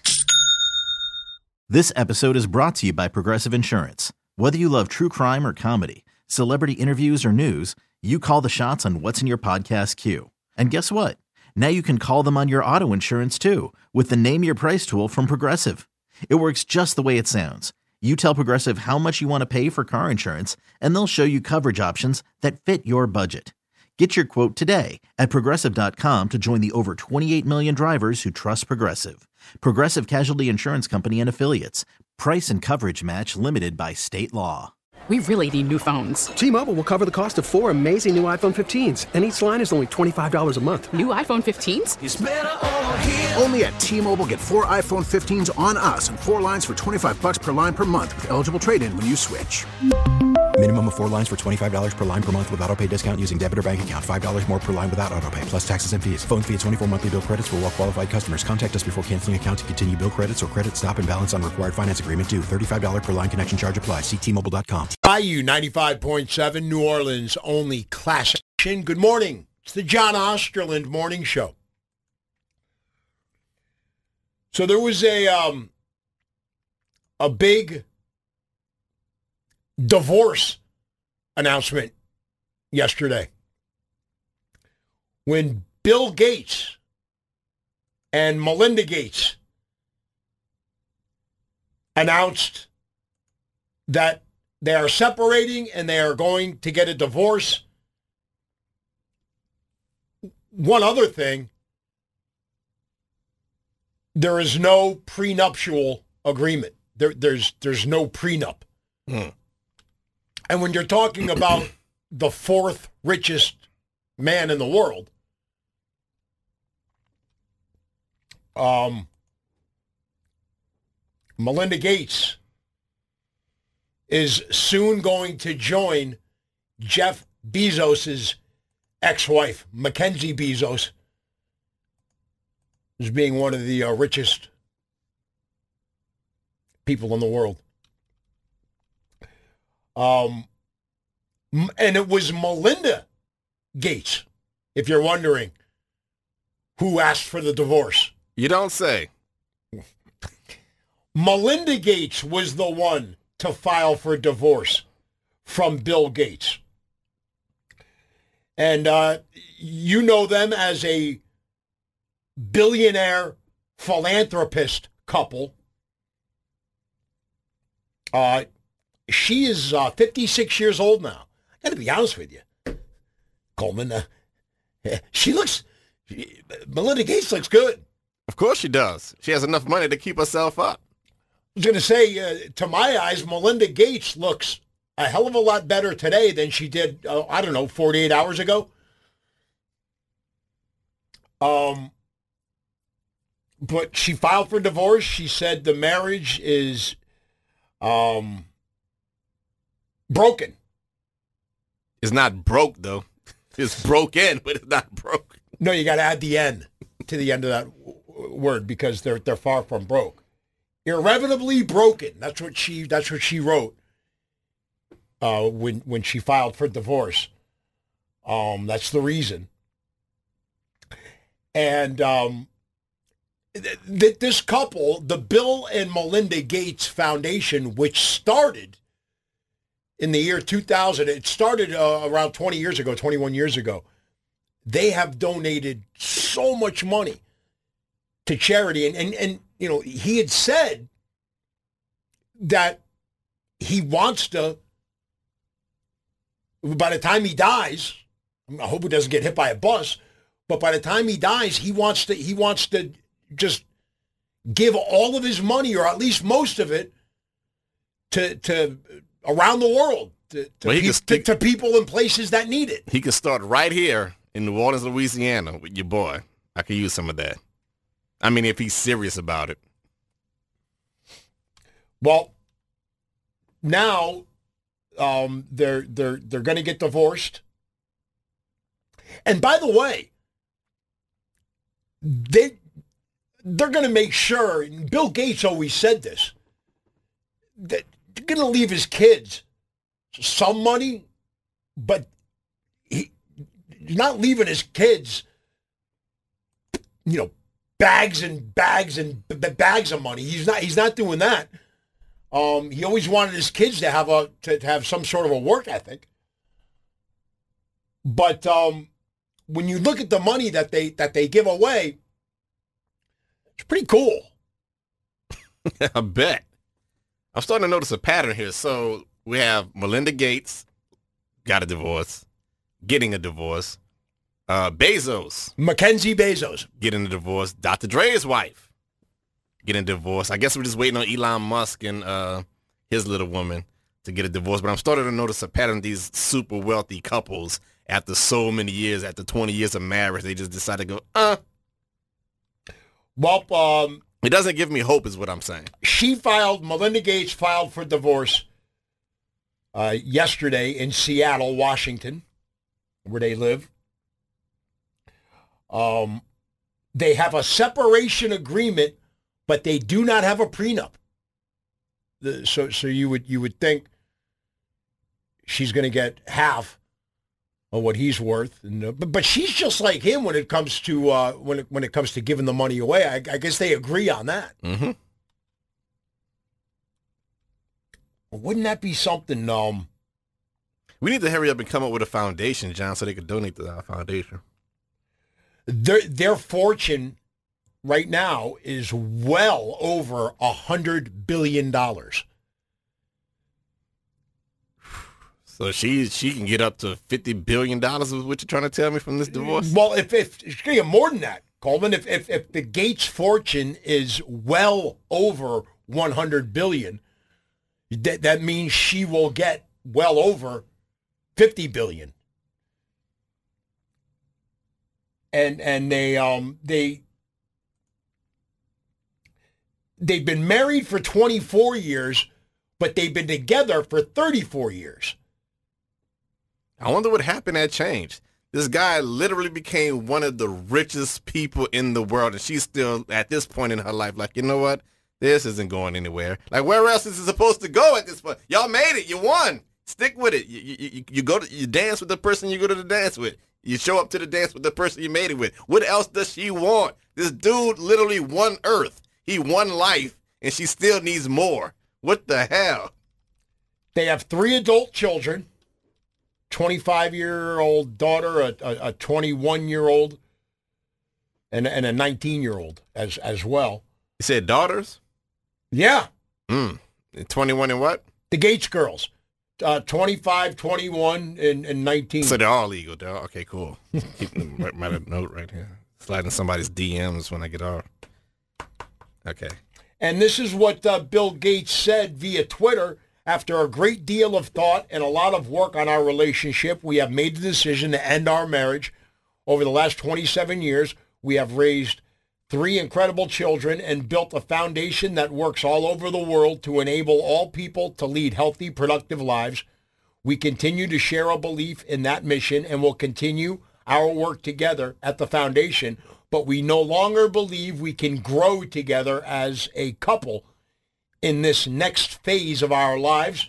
This episode is brought to you by Progressive Insurance. Whether you love true crime or comedy, celebrity interviews or news, you call the shots on what's in your podcast queue. And guess what? Now you can call them on your auto insurance too with the Name Your Price tool from Progressive. It works just the way it sounds. You tell Progressive how much you want to pay for car insurance, and they'll show you coverage options that fit your budget. Get your quote today at Progressive dot com to join the over twenty-eight million drivers who trust Progressive. Progressive Casualty Insurance Company and Affiliates. Price and coverage match limited by state law. We really need new phones. T-Mobile will cover the cost of four amazing new iPhone fifteens, and each line is only twenty-five dollars a month. New iPhone fifteens? It's better over here. Only at T-Mobile, get four iPhone fifteens on us and four lines for twenty-five bucks per line per month with eligible trade-in when you switch. Minimum of four lines for twenty-five dollars per line per month with autopay discount using debit or bank account. five dollars more per line without autopay, plus taxes and fees. Phone fee at twenty-four monthly bill credits for well qualified customers. Contact us before canceling account to continue bill credits or credit stop and balance on required finance agreement due. thirty-five dollars per line connection charge applies. See T Mobile dot com. I U ninety-five point seven, New Orleans' only classic. Good morning. It's the John Osterland Morning Show. So there was a um, a big divorce announcement yesterday when Bill Gates and Melinda Gates announced that they are separating and they are going to get a divorce. One other thing, there is no prenuptial agreement. There, there's there's no prenup. Hmm. And when you're talking about the fourth richest man in the world, um, Melinda Gates is soon going to join Jeff Bezos' ex-wife, Mackenzie Bezos, as being one of the uh, richest people in the world. Um, and it was Melinda Gates, if you're wondering, who asked for the divorce. You don't say. Melinda Gates was the one to file for divorce from Bill Gates. And uh, you know them as a billionaire philanthropist couple. Uh, she is uh, fifty-six years old now. I got to be honest with you, Coleman. Uh, she looks, she, Melinda Gates looks good. Of course she does. She has enough money to keep herself up. I was going to say, uh, to my eyes, Melinda Gates looks a hell of a lot better today than she did, uh, I don't know, forty-eight hours ago. Um, but she filed for divorce. She said the marriage is um, broken. It's not broke, though. It's broken, but it's not broke. No, you got to add the N to the end of that w- word because they're they're far from broke. Irrevotably broken. That's what she. That's what she wrote. Uh, when when she filed for divorce. Um, that's the reason. And um, th- th- this couple, the Bill and Melinda Gates Foundation, which started in the year two thousand, it started uh, around twenty years ago, twenty-one years ago. They have donated so much money to charity. And, and, and you know, he had said that he wants to, by the time he dies, I hope he doesn't get hit by a bus, but by the time he dies, he wants to he wants to just give all of his money, or at least most of it, to to around the world, to, to, well, pe- can, to, to people in places that need it. He could start right here in New Orleans, Louisiana, with your boy. I could use some of that. I mean, if he's serious about it. Well, now um, they're they're they're going to get divorced. And by the way, they they're going to make sure. Bill Gates always said this, that they're going to leave his kids some money, but he, he's not leaving his kids, you know, bags and bags and b- bags of money. He's not. He's not doing that. Um, he always wanted his kids to have a to, to have some sort of a work ethic. But um, when you look at the money that they that they give away, it's pretty cool. I bet. I'm starting to notice a pattern here. So we have Melinda Gates got a divorce, getting a divorce. Uh, Bezos. Mackenzie Bezos. Getting a divorce. Doctor Dre's wife getting a divorce. I guess we're just waiting on Elon Musk and uh, his little woman to get a divorce. But I'm starting to notice a pattern of these super wealthy couples after so many years, after twenty years of marriage, they just decide to go, uh. Well, um. It doesn't give me hope is what I'm saying. She filed, Melinda Gates filed for divorce uh, yesterday in Seattle, Washington, where they live. Um, they have a separation agreement, but they do not have a prenup. The, so, so you would you would think she's going to get half of what he's worth, and, uh, but, but she's just like him when it comes to uh, when it, when it comes to giving the money away. I, I guess they agree on that. Mm-hmm. Wouldn't that be something? Um, we need to hurry up and come up with a foundation, John, so they could donate to our foundation. Their their fortune right now is well over a hundred billion dollars. So she she can get up to fifty billion dollars. Is what you're trying to tell me from this divorce? Well, if if it's going to get more than that, Coleman. If if if the Gates fortune is well over one hundred billion, that that means she will get well over fifty billion. And and they um they they've been married for twenty-four years, but they've been together for thirty-four years. I wonder what happened that changed. This guy literally became one of the richest people in the world, and she's still at this point in her life like, you know what? This isn't going anywhere. Like, where else is it supposed to go at this point? Y'all made it. You won. Stick with it. You, you, you go to you dance with the person you go to the dance with. You show up to the dance with the person you made it with. What else does she want? This dude literally won Earth. He won life, and she still needs more. What the hell? They have three adult children, twenty-five-year-old daughter, a, a, a twenty-one-year-old, and, and a nineteen-year-old as as well. You said daughters? Yeah. Mm. twenty-one and what? The Gates girls. Uh, twenty-five, twenty-one, and, and nineteen. So they're all legal. They're all, okay, cool. Keep them, write my note right here. Sliding somebody's D Ms when I get off. Okay. And this is what uh, Bill Gates said via Twitter. After a great deal of thought and a lot of work on our relationship, we have made the decision to end our marriage. Over the last twenty-seven years, we have raised three incredible children and built a foundation that works all over the world to enable all people to lead healthy, productive lives. We continue to share a belief in that mission and will continue our work together at the foundation, but we no longer believe we can grow together as a couple in this next phase of our lives.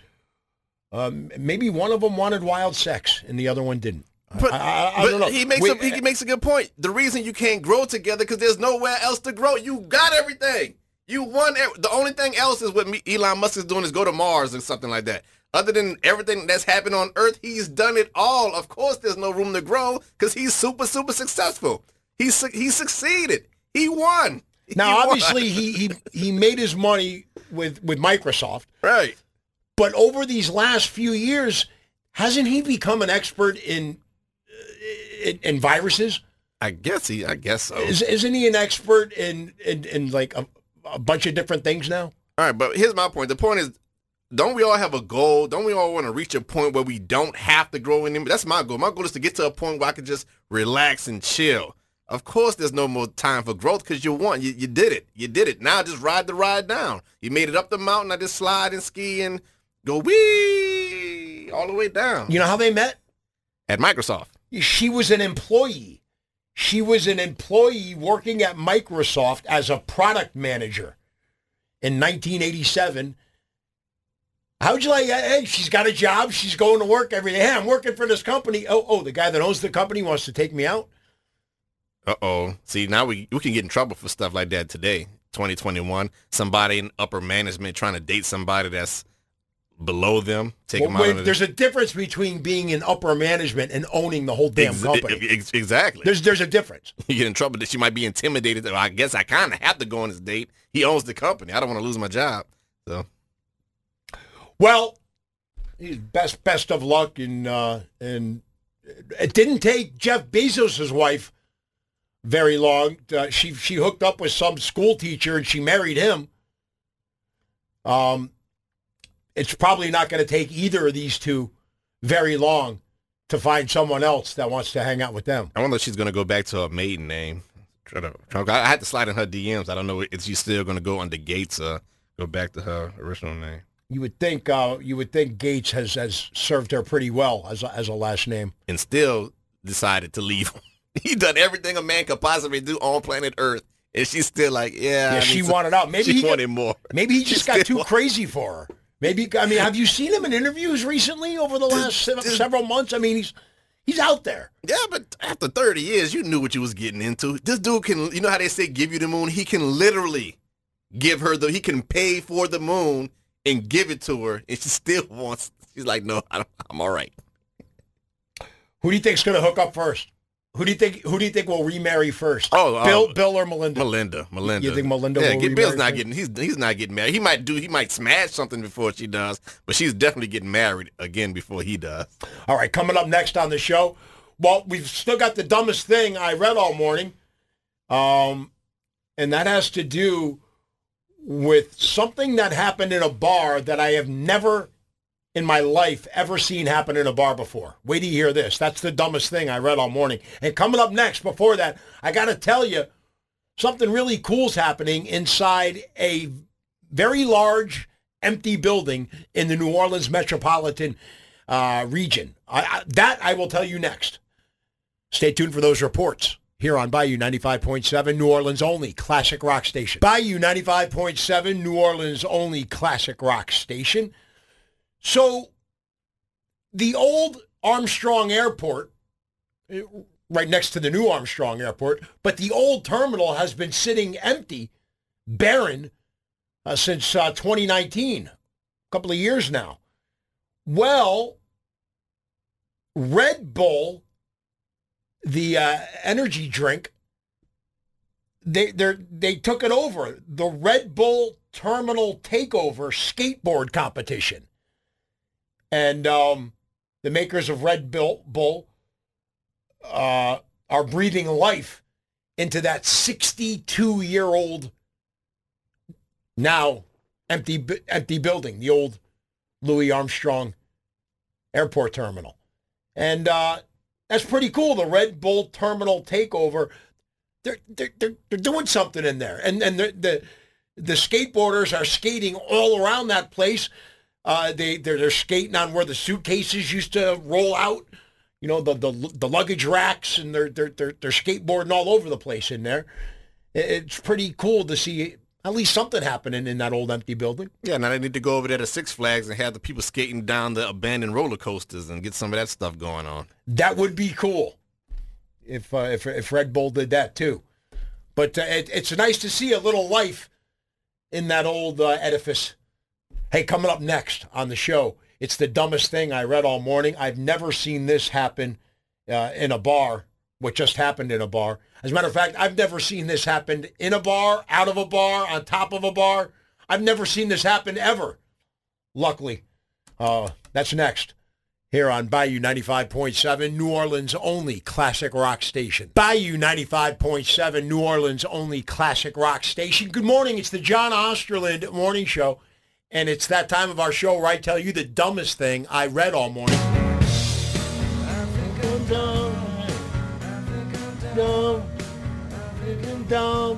Um, maybe one of them wanted wild sex and the other one didn't. But, I, I, I but don't know. he makes Wait, a, he makes a good point. The reason you can't grow together because there's nowhere else to grow. You got everything. You won. The only thing else is what Elon Musk is doing is go to Mars or something like that. Other than everything that's happened on Earth, he's done it all. Of course, there's no room to grow because he's super, super successful. He's he succeeded. He won. Now, he obviously, won. he, he he made his money with with Microsoft, right? But over these last few years, hasn't he become an expert in in, in viruses? I guess he. I guess so. Is, isn't he an expert in in, in like a, a bunch of different things now? All right, but here's my point. The point is, don't we all have a goal? Don't we all want to reach a point where we don't have to grow anymore? That's my goal. My goal is to get to a point where I can just relax and chill. Of course, there's no more time for growth because you won. You, you did it. You did it. Now just ride the ride down. You made it up the mountain. I just slide and ski and go wee all the way down. You know how they met? At Microsoft. She was an employee. She was an employee working at Microsoft as a product manager in nineteen eighty-seven. How would you like, hey, she's got a job. She's going to work every day. Hey, I'm working for this company. Oh, oh, the guy that owns the company wants to take me out. Uh-oh. See, now we, we can get in trouble for stuff like that today, twenty twenty-one. Somebody in upper management trying to date somebody that's below them. Take Well, them out wait, of the- there's a difference between being in upper management and owning the whole damn Ex- company. ex- exactly. There's there's a difference. You get in trouble that she might be intimidated. Well, I guess I kind of have to go on this date. He owns the company. I don't want to lose my job. So, Well, best best of luck, and uh, and it didn't take Jeff Bezos' wife very long. Uh, she she hooked up with some school teacher and she married him. Um, it's probably not going to take either of these two very long to find someone else that wants to hang out with them. I wonder if she's going to go back to her maiden name. Try to, try, I had to slide in her D Ms. I don't know if she's still going to go under Gates or go back to her original name. You would think uh, you would think Gates has, has served her pretty well as a, as a last name. And still decided to leave him. He done everything a man could possibly do on planet Earth. And she's still like, yeah. Yeah, I she need wanted to, out. Maybe she he wanted got, more. Maybe he just She got still too want- crazy for her. Maybe, I mean, have you seen him in interviews recently over the last se- several months? I mean, he's he's out there. Yeah, but after thirty years, you knew what you was getting into. This dude can, you know how they say give you the moon? He can literally give her the, he can pay for the moon and give it to her, and she still wants, she's like, no, I don't, I'm all right. Who do you think's going to hook up first? Who do you think Who do you think will remarry first? Oh, uh, Bill, Bill or Melinda? Melinda, Melinda. You think Melinda yeah, will get, remarry Bill's not first? getting, he's he's not getting married. He might do, he might smash something before she does, but she's definitely getting married again before he does. All right, coming up next on the show, well, we've still got the dumbest thing I read all morning, um, and that has to do with something that happened in a bar that I have never in my life ever seen happen in a bar before. Wait till you hear this. That's the dumbest thing I read all morning. And coming up next, before that, I got to tell you, something really cool's happening inside a very large, empty building in the New Orleans metropolitan uh, region. I, I, that I will tell you next. Stay tuned for those reports here on Bayou ninety-five point seven, New Orleans' only classic rock station. Bayou ninety-five point seven, New Orleans' only classic rock station. So the old Armstrong Airport, right next to the new Armstrong Airport, but the old terminal has been sitting empty, barren, uh, since uh, twenty nineteen, a couple of years now. Well, Red Bull, the uh, energy drink, they they they took it over. The Red Bull Terminal Takeover skateboard competition. And um, the makers of Red Bull, Bull uh, are breathing life into that sixty-two-year-old, now empty empty building, the old Louis Armstrong Airport Terminal. And uh, that's pretty cool, the Red Bull Terminal Takeover. They're, they're, they're, they're doing something in there. And, and the, the, the skateboarders are skating all around that place. Uh, they they're, they're skating on where the suitcases used to roll out, you know, the the, the luggage racks, and they're they're they're they're skateboarding all over the place in there. It's pretty cool to see at least something happening in that old empty building. Yeah, now they need to go over there to Six Flags and have the people skating down the abandoned roller coasters and get some of that stuff going on. That would be cool if uh, if if Red Bull did that too. But uh, it, it's nice to see a little life in that old uh, edifice. Hey, coming up next on the show, it's the dumbest thing I read all morning. I've never seen this happen uh, in a bar, what just happened in a bar. As a matter of fact, I've never seen this happen in a bar, out of a bar, on top of a bar. I've never seen this happen ever. Luckily, uh, that's next here on Bayou ninety-five point seven, New Orleans' only classic rock station. Bayou ninety-five point seven, New Orleans' only classic rock station. Good morning. It's the John Osterland Morning Show. And it's that time of our show where I tell you the dumbest thing I read all morning. I think I'm dumb. I think I'm dumb. I think I'm dumb.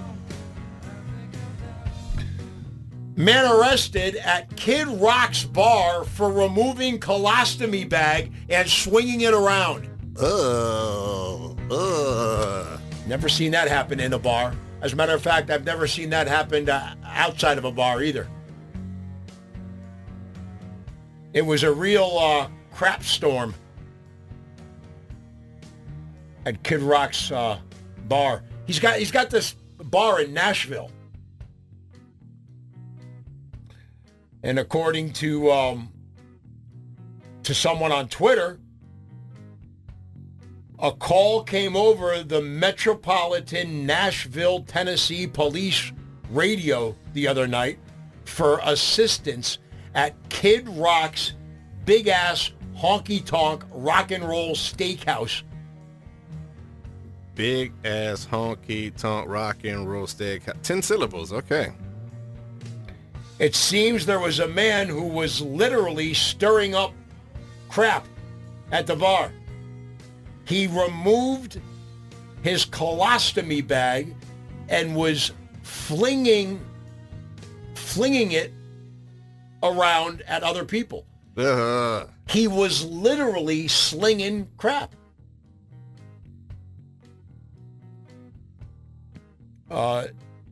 Man arrested at Kid Rock's bar for removing colostomy bag and swinging it around. Oh, uh. Never seen that happen in a bar. As a matter of fact, I've never seen that happen uh, outside of a bar either. It was a real uh, crap storm at Kid Rock's uh, bar. He's got he's got this bar in Nashville, and according to um, to someone on Twitter, a call came over the Metropolitan Nashville, Tennessee Police radio the other night for assistance at Kid Rock's big-ass, honky-tonk, rock and roll steakhouse. Big-ass, honky-tonk, rock and roll steakhouse. Ten syllables, okay. It seems there was a man who was literally stirring up crap at the bar. He removed his colostomy bag and was flinging, flinging it around at other people. Uh-huh. He was literally slinging crap. Uh,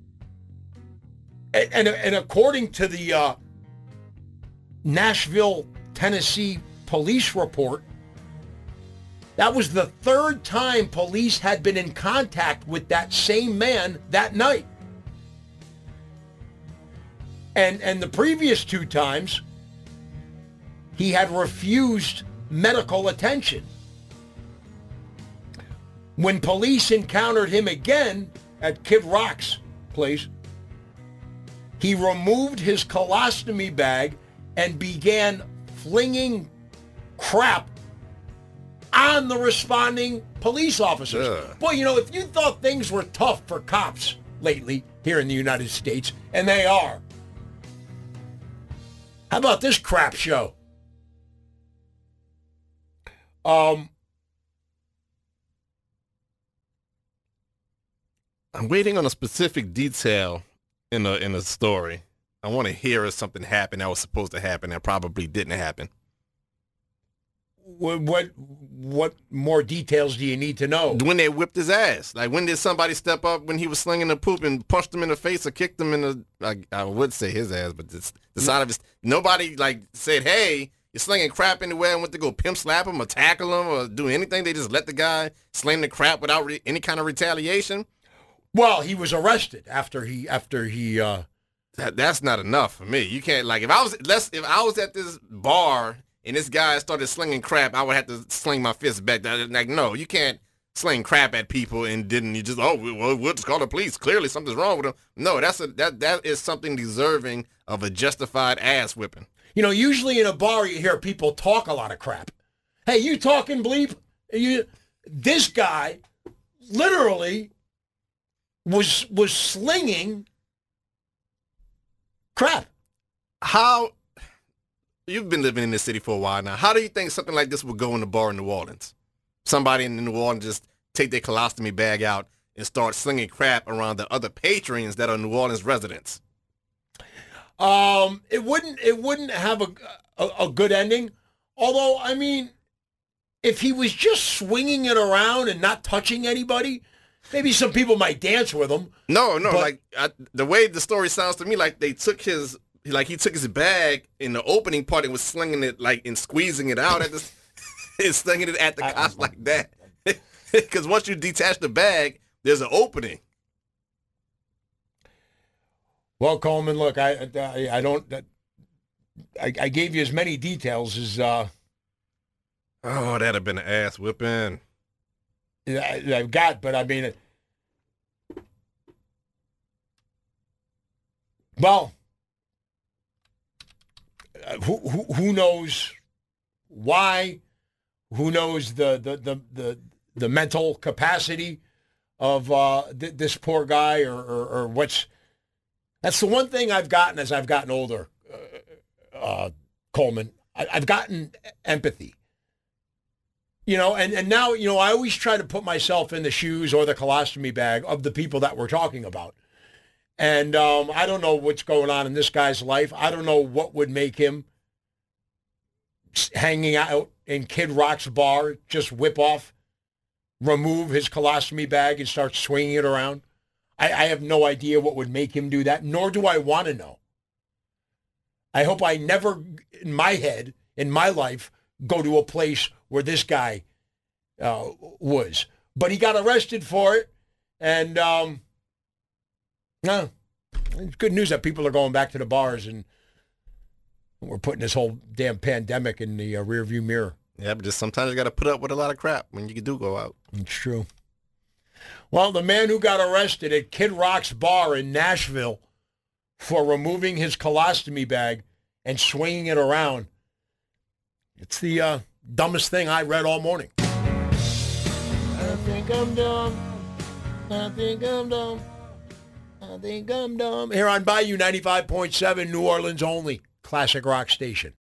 and, and, and according to the uh, Nashville, Tennessee police report, that was the third time police had been in contact with that same man that night. And and the previous two times, he had refused medical attention. When police encountered him again at Kid Rock's place, he removed his colostomy bag and began flinging crap on the responding police officers. Ugh. Boy, you know, if you thought things were tough for cops lately here in the United States, and they are, how about this crap show? Um, I'm waiting on a specific detail in a in a story. I want to hear if something happened that was supposed to happen that probably didn't happen. What, what what more details do you need to know? When they whipped his ass. Like, when did somebody step up when he was slinging the poop and punched him in the face or kicked him in the, I, I would say his ass, but this, the side of his, nobody, like, said, hey, you're slinging crap anywhere, and went to go pimp slap him or tackle him or do anything. They just let the guy sling the crap without re- any kind of retaliation. Well, he was arrested after he, after he, uh... That, that's not enough for me. You can't, like, if I was, let's, if I was at this bar and this guy started slinging crap, I would have to sling my fist back. Like, no, you can't sling crap at people and didn't you just, oh, well, we'll just call the police. Clearly something's wrong with them. No, that's a, that that is something deserving of a justified ass whipping. You know, usually in a bar you hear people talk a lot of crap. Hey, you talking bleep? You, this guy literally was was slinging crap. How... You've been living in this city for a while now. How do you think something like this would go in the bar in New Orleans? Somebody in New Orleans just take their colostomy bag out and start slinging crap around the other patrons that are New Orleans residents. Um, it wouldn't. It wouldn't have a, a a good ending. Although, I mean, if he was just swinging it around and not touching anybody, maybe some people might dance with him. No, no. But, like I, the way the story sounds to me, like they took his. Like he took his bag in the opening part and was slinging it like and squeezing it out at the, and slinging it at the cops like that. Because once you detach the bag, there's an opening. Well, Coleman, look, I I, I don't. I, I gave you as many details as. Uh, oh, that'd have been an ass whipping. I, I've got, but I mean, well. Who, who who knows why? Who knows the the the the, the mental capacity of uh, th- this poor guy, or, or or what's? That's the one thing I've gotten as I've gotten older, uh, uh, Coleman. I, I've gotten empathy. You know, and, and now, you know, I always try to put myself in the shoes or the colostomy bag of the people that we're talking about. And um, I don't know what's going on in this guy's life. I don't know what would make him hanging out in Kid Rock's bar, just whip off, remove his colostomy bag and start swinging it around. I, I have no idea what would make him do that, nor do I want to know. I hope I never, in my head, in my life, go to a place where this guy uh, was. But he got arrested for it, and... Um, No, it's good news that people are going back to the bars, and we're putting this whole damn pandemic in the uh, rearview mirror. Yeah, but just sometimes you got to put up with a lot of crap when you do go out. It's true. Well, the man who got arrested at Kid Rock's bar in Nashville for removing his colostomy bag and swinging it around, it's the uh, dumbest thing I read all morning. I think I'm dumb. I think I'm dumb. I think I'm dumb. Here on Bayou ninety-five point seven, New Orleans only classic rock station.